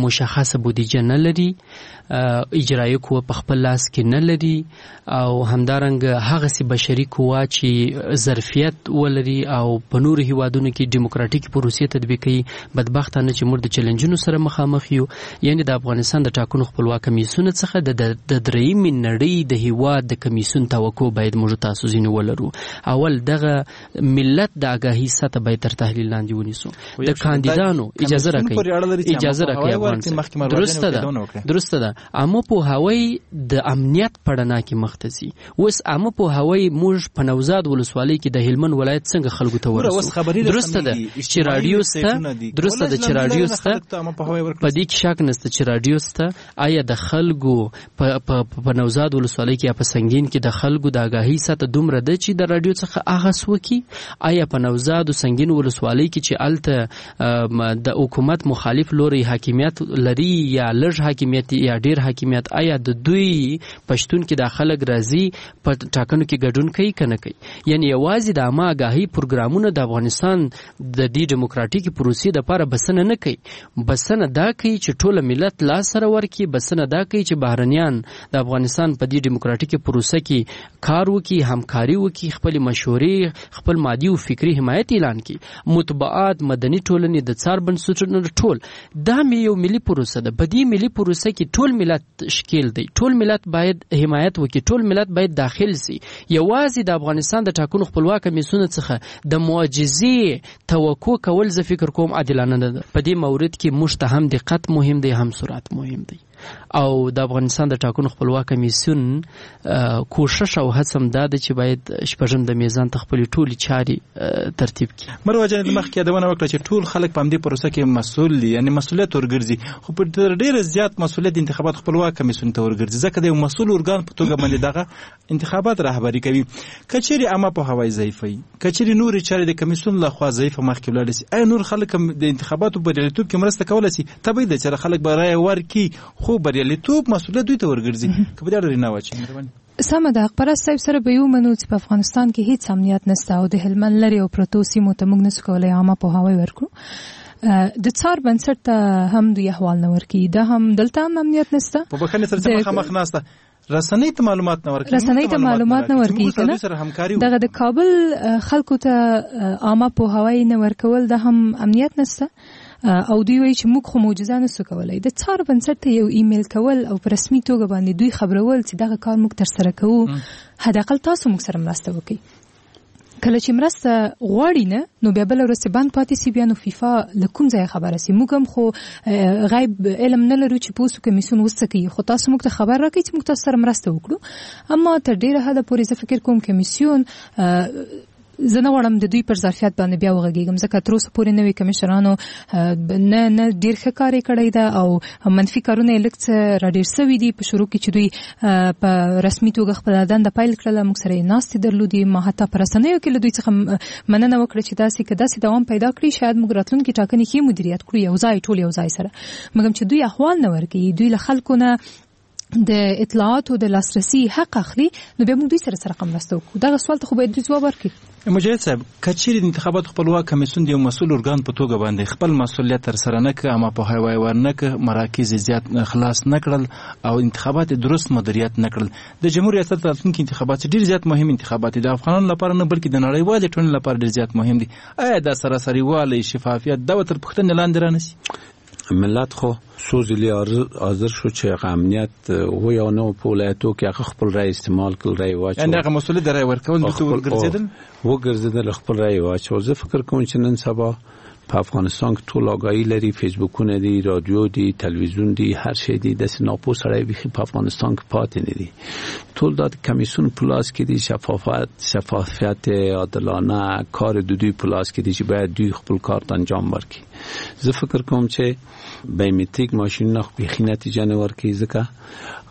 مشخصه بودیجه نه لري، اجرایي قوه په خپل لاس کې نه لري، او همدارنګه هغه سي بشري قوه چې ظرفیت ولري او په نورو هیوادونو کې دیموکراتیک پروسې تطبیق کوي. بدبختانه چې موږ د چیلنجونو سره مخامخ یو. یعنی د افغانستان د ټاکنو خپلواک کمیسیون څخه د درېیمې نړۍ د هیواد د کمیسیون توقع باید موږ تاسو ځینې ولرو. اول دغه ملت د آگاهی سطح باید تر تحلیل لاندې ونیسو. د کاندیدانو اجازه راکړي افغانستان درسته ده عامه پوهاوی د امنیت پړنا کې مختصي. اوس عامه پوهاوی موږ په نوزاد ولسوالۍ کې د هلمند ولایت څنګه خلکو ته ورسو. درسته ده چې رادیو سته، درسته ده چې رادیو سته، په دې کې شک نشته چې رادیو سته. آیا د خلکو په نوزاد ولسوالۍ کې یا په سنگین کې د خلکو د آگاهی سطح دومره ده چې د رادیو څخه اغاز وکړي؟ آیا په نوزاد او سنگین ولسوالۍ کې چې الته د حکومت مخالف لوري حاکمیت لري یا لږ حاکمیت یا ډیر حاکمیت، آیا د دوی پښتون کې د خلک راځي په ټاکنو کې ګډون کوي کنه کوي؟ یعنی یوازې د عامه آگاهی پروګرامونه د افغانستان د دې دیموکراتیک پروسې لپاره بسنه نه کوي. بسنه دا کوي چې ټول ملت لاس سره ورکړي، بسنه دا کوي چې بهرنیان د افغانستان په دې دیموکراتیک پروسه کې کار وکړي، همکاري وکړي، خپل مشورې، خپل مادي او فکری حمایت اعلان کړي. مطبوعات، مدني ټولنې، د څار بنسټونو ټول دا یو ملي پروسه ده. په دې ملي پروسه کې ټول ملت شکیل دی، ټول ملت باید حمایت وکړي، ټول ملت باید داخل سي. یوازې د افغانستان د ټاکنو خپلواک کمیسیون څخه د معجزې توقع کول زه فکر کوم عادلانه نه ده. په دې مورد کې موږ ته هم دقت مهم دی، هم سرعت مهم دی. او د افغانستان د ټاکنو خپلواک کمیسیون کوشش او هڅه دا ده چې باید شپږم د میزان ته خپل ټولي چاري ترتیب کړي. مروه جان مخکې یادونه وکړه چې ټول خلک په دې پروسه کې مسؤل دي، یعنی مسؤلیت ورګرځي، خو په ډېر زیات مسؤلیت انتخابات خپلواک کمیسیون ته ورګرځي، ځکه د یو مسؤل ارګان په توګه باندې دغه انتخابات رهبری کوي. کچېرې عامه په هوای ضعیفي، کچېرې نور چارې د کمیسیون لخوا ضعیفه مخکې ولاړ شي، اي نور خلک د انتخاباتو په بریالیتوب کې مرسته کولای شي؟ طبیعي ده چې خلک به رای ورکړي، خو بریالیتوب مسؤلیت دوی ته ورګرځي. کبه دا لري نه واچي مهرباني. سمه ده. پرست صاحب سره به یو منو چې په افغانستان کې هیڅ امنیت نشته او د هلمند لري او پروتو سیمو ته موږ نسو کولای عامه په هوای ورکړو. د څار بنسټ ته هم دوی احوال نه ورکړي، دا هم دلته هم امنیت نشته. په بخښنې سره مخ نهسته رسنۍ ته معلومات نه ورکړي کنه. دغه د کابل خلکو ته عامه په هوای نه ورکول دا هم امنیت نشته. او دوی وایي چې موږ خو معجزه نسو کولای. د څار بنسټ ته یو ایمیل کول او په رسمي توګه باندې دوی خبرول چې دغه کار موږ ترسره کوو، حداقل تاسو موږ سره مرسته وکړئ. کله چې مرسته غواړي نه نو بیا بل ورځ بند پاتې سي، بیا نو فیفا له کوم ځای خبره سي. موږ هم خو غیب علم نه لرو چې پوسو کمیسیون وسته کوي، خو تاسو موږ ته خبر راکړئ چې موږ تاسو سره مرسته وکړو. اما تر ډیره حده پورې زه فکر کوم کمیسیون زه نه غواړم د دوی پر ظرفیت باندې بیا وغږیږم، ځکه تر اوسه پورې نوي کمشنرانو نه ډیر ښه کار یې کړی ده او منفي کارونه یې لږ څه راډیر سوي دي. په شروع کې چې دوی په رسمي توګه خپله دنده پیل کړله، موږ سره یې ناستې درلودې. ما حتی په رسنیو کې له دوی څخه مننه وکړه چې داسې دوام پیدا کړي، شاید موږ راتلونکي ټاکنې کې مدیریت کړو یو ځای، ټول یو ځای سره. مګر چې دوی احوال نه ورکوي، دوی له خلکو نه د اطلاعاتو د لاسرسي حق اخلي، نو بیا موږ دوی سره مرسته وکړو. دغه سوال ته خو باید دوی ځواب ورکړي. مجاهد صاحب، کچېرې د انتخاباتو خپلواک کمیسیون د یو مسؤل ارګان په توګه باندې خپل مسؤلیت ترسره نه کړ، اما په هوای ورنه کړ، مراکز زیات خلاص نه کړل او انتخابات درست مدیریت نه کړل. د جمهوریت ریاست راتلونکي انتخابات ډېر زیات مهم انتخابات دي، د افغانانو لپاره نه بلکې د نړیوالې ټولنې لپاره ډېر زیات مهم دي. آیا دا سراسري والی، شفافیت دا تر پوښتنې لاندې رانشي؟ ملت خو سوزلی حاضر شو چې امنیت و یا نه په ولایتو کې خپل رای استعمال کړ، رای واچو، یعنی هغه مسؤلیت د رای ورکول د وګرځیدل خپل رای واچو. زه فکر کوم چې نن سبا په افغانستان کې ټول آگاهی لري، فیسبوکونه دي، رادیو دي، تلویزیون دي، هر شی دي. د سناپو سړی به په افغانستان کې پاتې نه دي. ټول د کمیسیون پلاس کې دي، شفافیت عادلانه کار د دوی پلاس کې دي چې باید دوی خپل کار انجام ورکړي. زه فکر کوم چې بایومټریک ماشینونه به نتیجه نه ورکړي، ځکه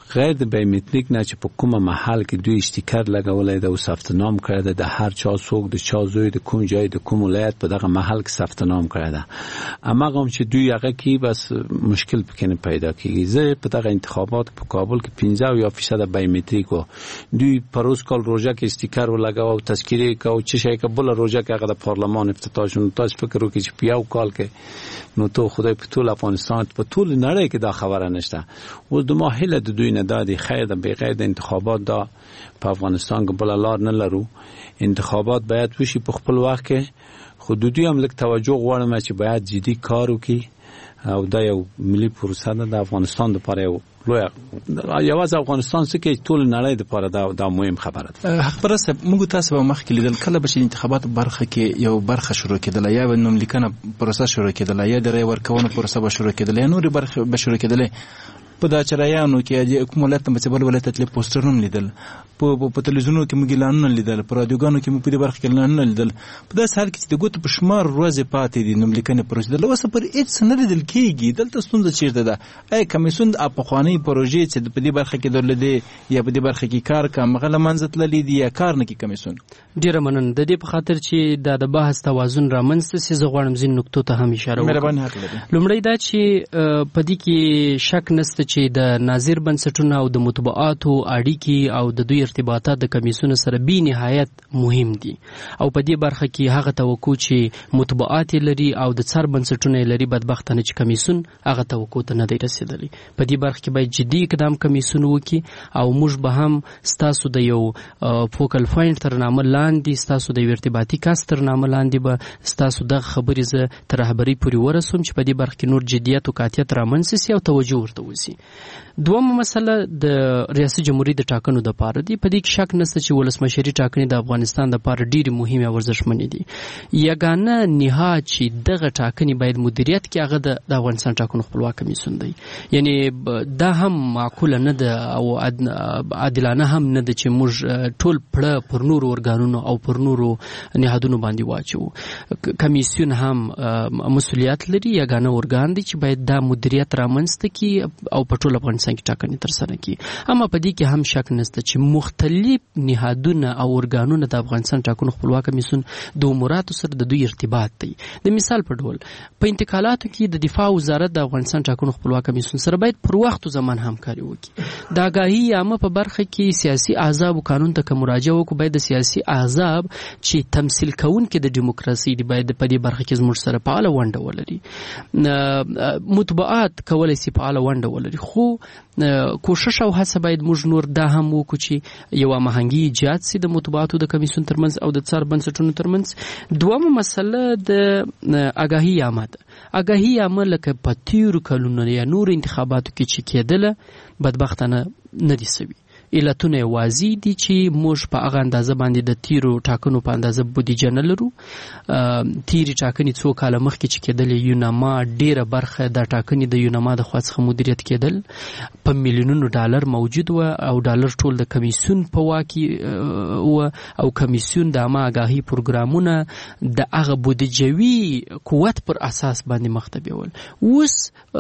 غیر د بایومټریک نه چې په کومه محل کې دوی استیکر لګولای دا او ثبت نام کړی د هر چا څوک د چا زوی د کوم ځای د کوم ولایت په دغه محل کې ثبت نام کړی دا اما هم چې دوی هغه کې بس مشکل پکې پیدا کیږي. زه په دغه انتخابات په کابل کې 50% بایومټریک و دوی پروز کال روزه کې استیکر ولګاو او تذکیره کو چې شي کبل روزه کې هغه د پارلمان افتتاح شون. تاسو فکر وکړئ چې په یو کال کې نو ته خدای په ټول افغانستان په ټول نړۍ کې دا خبره نشته. و د ماهله د دوی نه د خیر د بغیر د انتخابات دا په افغانستان کې بل لار نه لرو. انتخابات باید وشي په خپل وخت کې. حدودي هم لک توجه غواړم چې باید جدي کار وکړي او دا یو ملي پروسه ده د افغانستان لپاره یو لوی یوازې افغانستان څخه ټول نړۍ لپاره دا مهم خبره ده. حق پرسته موږ تاسو به مخکې لیدل کله به انتخابات برخه کې یو برخه شروع کېدل یا نوم لیکنه پروسه شروع کېدل یا د رای ورکونې پروسه به شروع کېدل یا نور برخه به شروع کېدل. په دا چرایانو کې د کوم ولایت په بل ولایت تل پوسټرونه لیدل په تلویزیونونو کې موږ اعلانونه لیدل په رادیوګانو کې موږ په دې برخه کې اعلانونه لیدل. په داسې حال کې چې د ګوتو په شمار ورځې پاتې دي نوم لیکنې پروسه د لوسه پر هیڅ نه لیدل کېږي. دلته ستونزه چیرته ده؟ ای کمیسیون د افغاني پروژې چې په دې برخه کې درلودي یا په دې برخه کې کار کوم غل منځت لید یا کار نه کې کمیسیون. ډیره مننه د دې په خاطر چې د بحث توازن رامنځته سي. زه غواړم ځین نقطو ته هم اشاره وکړم. لومړی دا چې په دې کې شک نشته چې د ناظر بنسټونو او د مطبوعاتو اړیکې او د دوی ارتباطات د کمیسیون سره به نهایت مهم دي او په دې برخه کې هغه توقع چې مطبوعات لري او د څار بنسټونه لري بدبختانه چې کمیسیون هغه توقع ته نه دی رسیدلی. په دې برخه کې باید جدي اقدام کمیسیون وکړي او موږ به هم ستاسو د یو فوکل پوینټ تر نامه لاندې ستاسو د ارتباطي کاس تر نامه لاندې به ستاسو د خبرې زه تر رهبرۍ پورې ورسوم چې په دې برخه کې نور جدیت او قاطعیت رامنځته سي او توجه ورته وشي. دویمه مسله د ریاست جمهوریت د ټاکنو د پاره دی. په دې کې شک نشته چې ولسمشري ټاکنې د افغانستان د پاره ډېری مهمه او ارزښتمنې دي. یګانه نهاد چې دغه ټاکنې باید مدیریت کې هغه د افغانستان ټاکنو خپلواک کمیسیون دی. یعنی دا هم معقوله نه ده او عادلانه هم نه ده چې موږ ټول پړه پر نورو ارګانونو او پر نورو نهادونو باندې واچو. کمیسیون هم مسؤلیت لري. یګانه ارګان دی چې باید دا مدیریت رامنځته کړي او په ټول افغانستان کې ټاکنې ترسره کړي. اما په دې کې هم شک نشته چې مختلف نهادونه او ارګانونه د افغانستان ټاکنو خپلواک کمیسیون د اموراتو سره د دوی ارتباط دی. د مثال په ډول په انتقالاتو کې د دفاع وزارت د افغانستان ټاکنو خپلواک کمیسیون سره باید پر وخت او زمان همکاري وکړي. د آګاهي عامه په برخه کې سیاسي احزاب قانون ته مراجعه وکړي. باید د سیاسي احزاب چې تمثيل کوونکي د دیموکراسي دی باید په دې برخه کې زموږ سره فعال ونډه ولري. مطبوعات کولای شي فعال ونډه ولري خو کوشش او هڅه باید موږ نور دا هم وکړو چې یو هماهنګي ایجاد سي د مطبوعاتو د کمیسیون ترمنځ او د څار بنسټونو ترمنځ. دویمه مسله د آګاهي عامه ده. آګاهي عامه لکه په تیرو کلونو یا نور انتخاباتو کې چې کېدله بدبختانه نه دي سوي. علتونه واضح دي چې موږ په هغه اندازه باندې د تیرو ټاکنو په اندازه بودیجه نه لرو. تیری ټاکنې څو کاله مخکې چې کېدلې یوناما ډیره برخه د ټاکنې د یوناما د خوا څخه مدیریت کېدل په میلیونونو ډالر موجود و او ډالر ټول د کمیسیون په واک و او کمیسیون د عامه آګاهي پروګرامونه د هغه بودیجوي قوت پر اساس باندې مخ ته بیول. اوس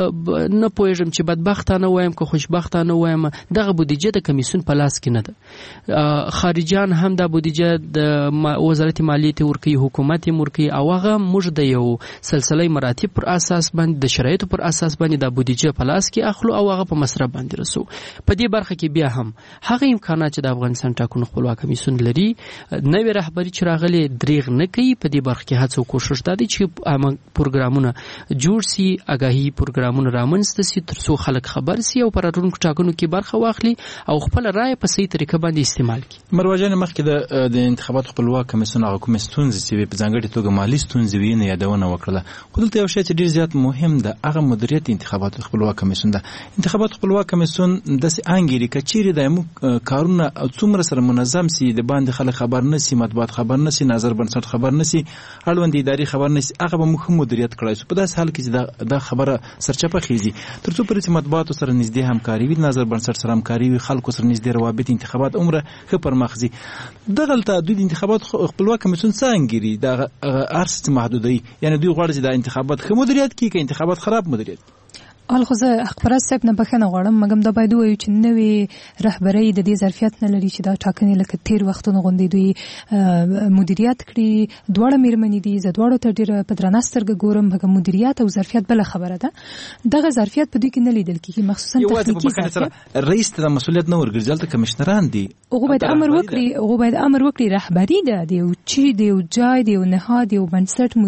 نه پوهېږم چې بدبختانه وایم که خوشبختانه وایم دغه بودیجه د کمیسیون په لاس کې نه ده. خارجان هم د بودیجه د وزارت مالیې ورکوي حکومت یې ورکوي او هغه موږ د یو سلسله مراتب پر اساس باندې د شرایطو پر اساس باندې د بودیجه په لاس کې اخلو او هغه په مصرف باندې رسو. په دې برخه کې بیا هم هغه امکانات چې د افغانستان ټاکنو خپلواک کمیسیون لري نوې رهبری چې راغلي دریغ نه کوي. په دې برخه کې هڅه او کوشش ده چې عامه پروګرامونه جوړ سي آګاهي پروګرامونه رامنځته سي ترڅو خلک خبر سي او پر راتلونکو ټاکنو کې برخه واخلي او خپل رائے په صحیح طریقه باندې استعمال کړي. مروجان مخکې د انتخاباتو خپلواک کمیسیون هغه کوم ستونزې چې په ځانګړي توګه مالي ستونزې وي نه یادونه وکړه. خو دلته یو شی چې ډیر زیات مهم ده هغه مدیریت انتخاباتو خپلواک کمیسیون ده. انتخاباتو خپلواک کمیسیون داسې انګیري کچېری د کارونه څومره سره منظم سي د باندې خلک خبر نه سي مطبوعات خبر نه سي نظر بنسټ خبر نه سي اړوند اداري خبر نه سي هغه به مهم مدیریت کړای شي. په داسې حال کې چې دا خبره سرچپه خيزي ترڅو پر چې مطبوعات سره نږدې همکاري وي نظر بنسټ سره همکاري وي خلکو سره نږدې روابط انتخابات عمره ښه پرمخزي. دغلته دوی د انتخابات خپلواک کمیسیون څنګه د ارس محدودي یعنی دوی غواړي چې د انتخابات ښه مدیریت کوي که انتخابات خراب مدیریت. الخصه خبرات صاحب نه بخنه غواړم مګم دا باید وایو چې نوې رهبري د دې ظرفیت نه لري چې دا ټاکنې لکه تیر وختونو غونډې دوی مدیریت کړي دواړه میرمنې دي زه دواړو ته ډېره په درنه سترګه ګورم هغه مدیریت او ظرفیت بله خبره ده دغه ظرفیت په دوی کې نه لیدل کېږي مخصوصا تخنیکي ظرفیت رئیس ته مسؤلیت نه ورګرځي هلته کمشنران دي هغه باید امر وکړي رهبري ده د یو چی د یو جای د یو نهاد یو بنسټ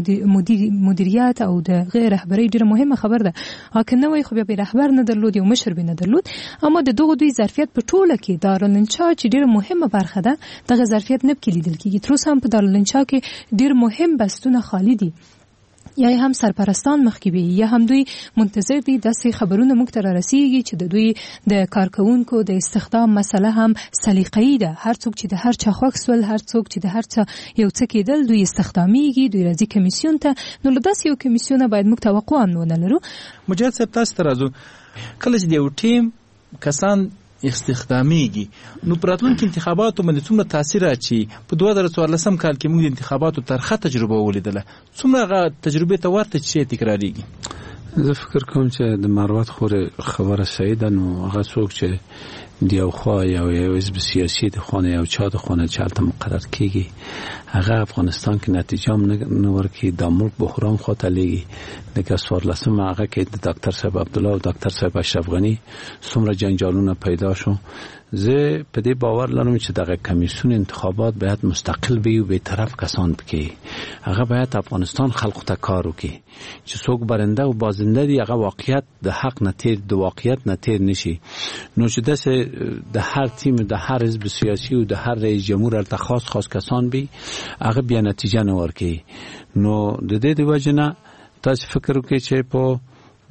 مدیریت او د غیر رهبري ډېره مهمه خبره ده وای خو بیا به رهبر نه درلود یو مشر به نه درلود اما د دغه دوی ظرفیت په ټوله کې دارالانشا چې ډیره مهمه برخه ده دغه ظرفیت نه لیدل کېږي تر اوسه هم په دارالانشا کې ډیر مهم بستونه خالی دي یا هم سرپرستان مخکې وي یا هم دوی منتظر دي داسې خبرونه موږ ته رارسیږي چې د دوی د کارکونکو د استخدام مسله هم سلیقه‌ای ده هر څوک چې د هر چا خوښ سول هر څوک چې د هر چا یو څه کېدل دوی استخدامیږي دوی راځي کمیسیون ته نو له داسې یو کمیسیونه باید موږ توقع هم ونه لرو مجاهد صاحب تاسو ته راځو کله چې د یو ټیم کسان استخدامیږي نو په راتلونکي انتخاباتو باندې څومره تاثیر اچي په 2014 کال کې موږ د انتخاباتو ترخه تجربه ولیدله څومره تجربه ته ورته شي تکراریږي زه فکر کوم چې د مروت خورې خبره صحیح ده نو هغه څوک چې د یو خوا یو حزب سیاسي د خانه یو چا د خانه چالت مقرر کیږي هغه افغانستان کې نتیجه هم نه ورکړي د ملک بحران خواته لیږي لکه 14 هغه کې د ډاکټر صاحب عبدالله او ډاکټر صاحب اشرف غنی څومره جنجالونه پیدا شو زه په دې باور لرم چې دغه کمیسیون انتخابات باید مستقل وي او به طرف کسان پکې هغه باید افغانستان خلکو ته کار وکړي چې څوک برنده او بازنده دي هغه واقعیت د حق نه تیر د واقعیت نه تیر نشي نو چې د هر تیم د هر حزب سیاسي او د هر رئیس جمهور ته خاص کسان وي هغه بیا نتیجه نه ورکړي نو د دې د وجه نه تاسو فکر وکړئ چې په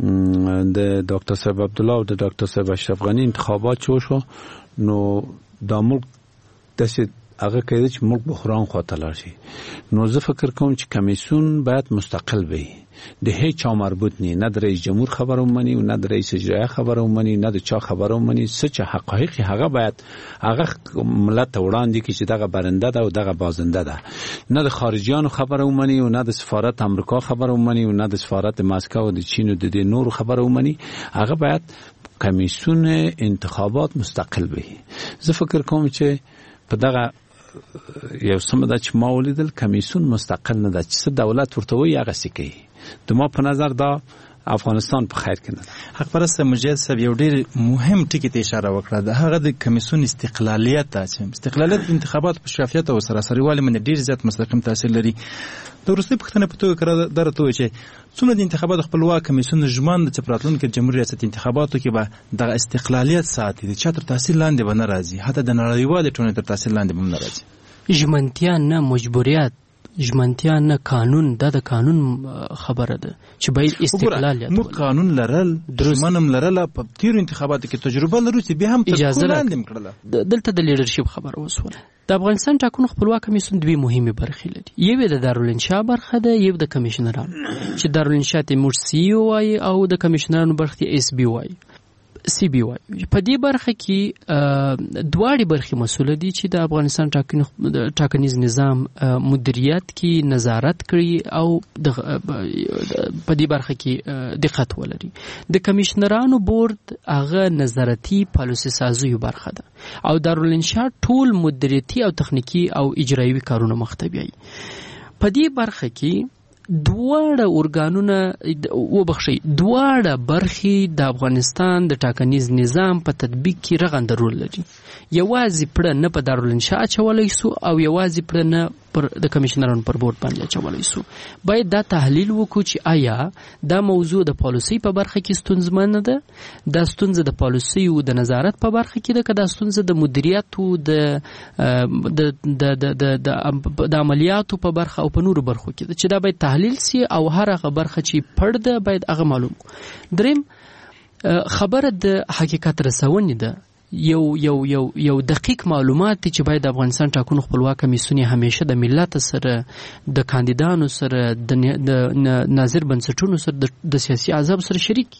د ډاکټر صاحب عبدالله او د ډاکټر صاحب اشرف غنی انتخابات شو نو د ملک داسې هغه کوي چې ملک بحران خواته لاړ شي نو زه فکر کوم چې کمیسیون باید مستقل وي د هیڅ چا مربوط نه د رئیس جمهور خبره ومني او نه د رئیس اجرایه خبره ومني نه د چا خبره ومني څه حقایق هغه باید هغه ملت وړاندې کې چې دغه برنده ده او دغه بازنده ده نه د خارجيانو خبره ومني او نه د سفارت امریکا خبره ومني او نه د سفارت مسکو او د چین او د نورو خبره ومني هغه باید کمیسیون انتخابات مستقل وي زه فکر کوم چې په دغه یو سم د چې ما ولیدل کمیسیون مستقل نه ده چې دولت ورته وي هغه څه کوي د ما په نظر دا افغانستان په خیر کې نه ده حق پرست مجاهد صاحب یو ډیر مهم ټکی ته اشاره وکړه د هغه د کمیسیون استقلالیت استقلالیت انتخابات په شفافیت او سراسریوالي باندې ډیر زیات مستقیم تاثیر لري د وروستۍ پوښتنه په توګه درته چې څومره د انتخاباتو خپلواک کمیسیون ژمن د راتلونکي جمهوریت ریاست انتخاباتو کې به د استقلالیت ساتي د چا تر تاثیر لاندې به نه راځي حتی د نړیوالې ټولنې تر تاثیر لاندې به نه راځي ژمنتیا نه مجبوریت ژمنتیا نه قانون دا د قانون خبره ده چې باید استقلالیت مو قانون لرل درمنم لرل په تیر انتخاباتو کې تجربه لرو چې به هم اجازه لاندې کړل دلته د لیډرشپ خبره وسوله د افغانستان ټاکنو خپلواک کمیسیون دوی مهمه برخې لري یو د دارالانشا برخه ده یو د کمیشنرانو چې دارالانشا ته مرسی وای او د کمیشنرانو برخه اس بي وای سی بي وای په دې برخه کې دواړي برخې مسؤل دي چې د افغانستان ټاکنیز نظام مدیریت کې نظارت کړي او په دې برخه کې دقت ولري د کمیشنرانو بورډ هغه نظارتي پالیسي سازي برخه ده او دارالانشا ټول مدیریتي او تخنیکی او اجرایي کارونه مختبي په دې برخه کې دواړه ارګانونه دواړه برخې د افغانستان د ټاکنیز نظام په تطبیق کې رغنده رول لري یوازې پړه نه په دارالانشا اچولای سو او یوازې پړه نه پر د کمیشنرانو پر بورډ باندې اچولای سو باید دا تحلیل وکړو چې آیا دا موضوع د پالیسي په برخه کې ستونزمن ده دا ستونزه د پالیسي او د نظارت په برخه کې ده که دا ستونزه د مدیریت او د عملیاتو په برخه او په نورو برخو کې ده چې دا باید تحلیل سي او هر هغه برخه چې پړده باید هغه معلوم دریم خبره د حقیقت رسونې ده یو دقیق معلومات چې باید د افغانستان ټاکنو خپلواک کمیسیون همیشه د ملت سره د کاندیدانو سره د ناظر بنسټونو سره د سیاسي احزاب سره شریک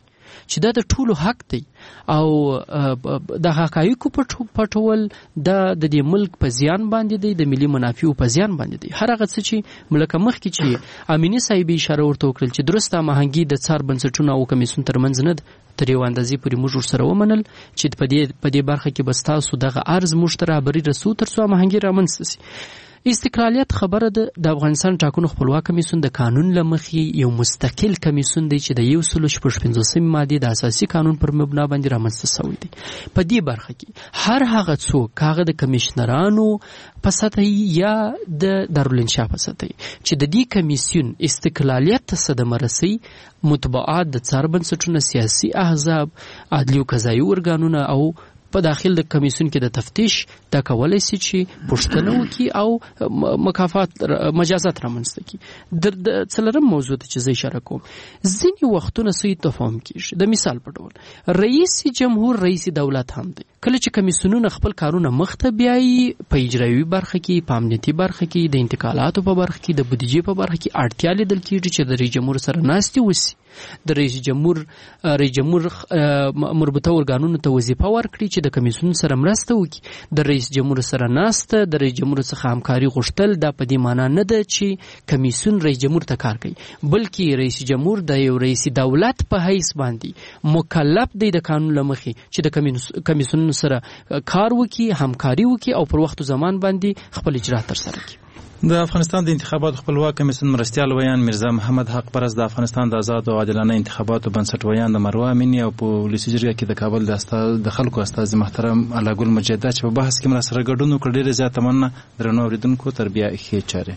چې دا د ټولو حق دی او د حقایقو پټول د دې ملک په زیان باندې دی، د ملي منافعو په زیان باندې دی. هر هغه څه چې ملک مخکې چې امینی صاحب اشاره ورته وکړل چې درسته هماهنګي د څار بنسټونو او کمیسیون ترمنځ نه ده، تر یو اندازې پورې موږ ورسره ومنل چې په دې برخه کې به ستاسو دغه عرض موږ ته رهبري رسو تر څو هماهنګي رامنځته سي. استقلالیت خبره ده. د افغانستان ټاکنو خپلواک کمیسیون د قانون له مخې یو مستقل کمیسیون دی چې د 155 ماده د اساسي قانون پر مبنا باندې رامنځته شوی دی. په دې برخه کې هر هغه څوک هغه د کمشنرانو په سطح یا د دارالانشا په سطح چې د دې کمیسیون استقلالیت ته صدمه رسي، مطبوعات د څار بنسټونه، سیاسي احزاب، عدلي او قضایي ارګانونه او په داخل د کمیسیون کې د تفتیش دا کولای شي چې پوښتنه وکړي او مجازات رامنځته کړي. د څلورم موضوع ته چې زه اشاره کوم، ځینې وختونه سوی تفاهم کېږي. د مثال په ډول رئیس جمهور رئیس دولت هم دی. کله چې کمیسیونونه خپل کارونه مخته بیایي په اجرایي برخه کې، په امنیتي برخه کې، د انتقالاتو په برخه کې، د بودیجې په برخه کې اړتیا لیدل کېږي چې د رئیس جمهور سره ناستې وشي، د رئیس جمهور مربوطه ارګانونو ته وظیفه ورکړي چې د کمیسیون سره مرسته وکړي، د رئیس جمهور سره ناسته، د رئیس جمهور څخه همکاري غوښتل. دا په دې معنی نه ده چې کمیسیون رئیس جمهور ته کار کوي، بلکې رئیس جمهور د یو رئیس دولت په حیث باندې مکلف دی د قانون له مخې چې د کمیسیون سره کار وکړي، همکاري وکړي او پر وخت زمان باندې خپل اجرات ترسره کړي. د افغانستان د انتخاباتو خپلواک کمیسیون مرستیال ویان میرزا محمد حق پرست د افغانستان د آزاد او عادلانه انتخاباتو بنسټ ویان د مروه امینی او په ولسي جرګه کې د کابل د خلکو استازي محترم علاګل مجاهد چې په بحث کې مرسته ګډون وکړ، ډیره زیاته مننه. درنو اوریدونکو تربیه ښې چاره.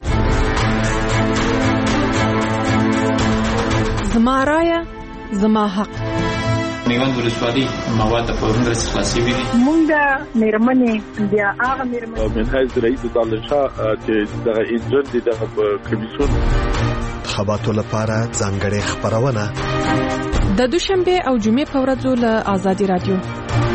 زما رایه زما حق. میوند ولسوالي مواد په ورنګ خلاصي وي. مونږ د میرمنې بیا هغه میرمنې من حیث رئیس دارالانشا چې دغه انجن دي دغه کمیسیون انتخاباتو لپاره ځانګړې خبرونه د دوشنبه او جمعې په ورځو له آزادي رادیو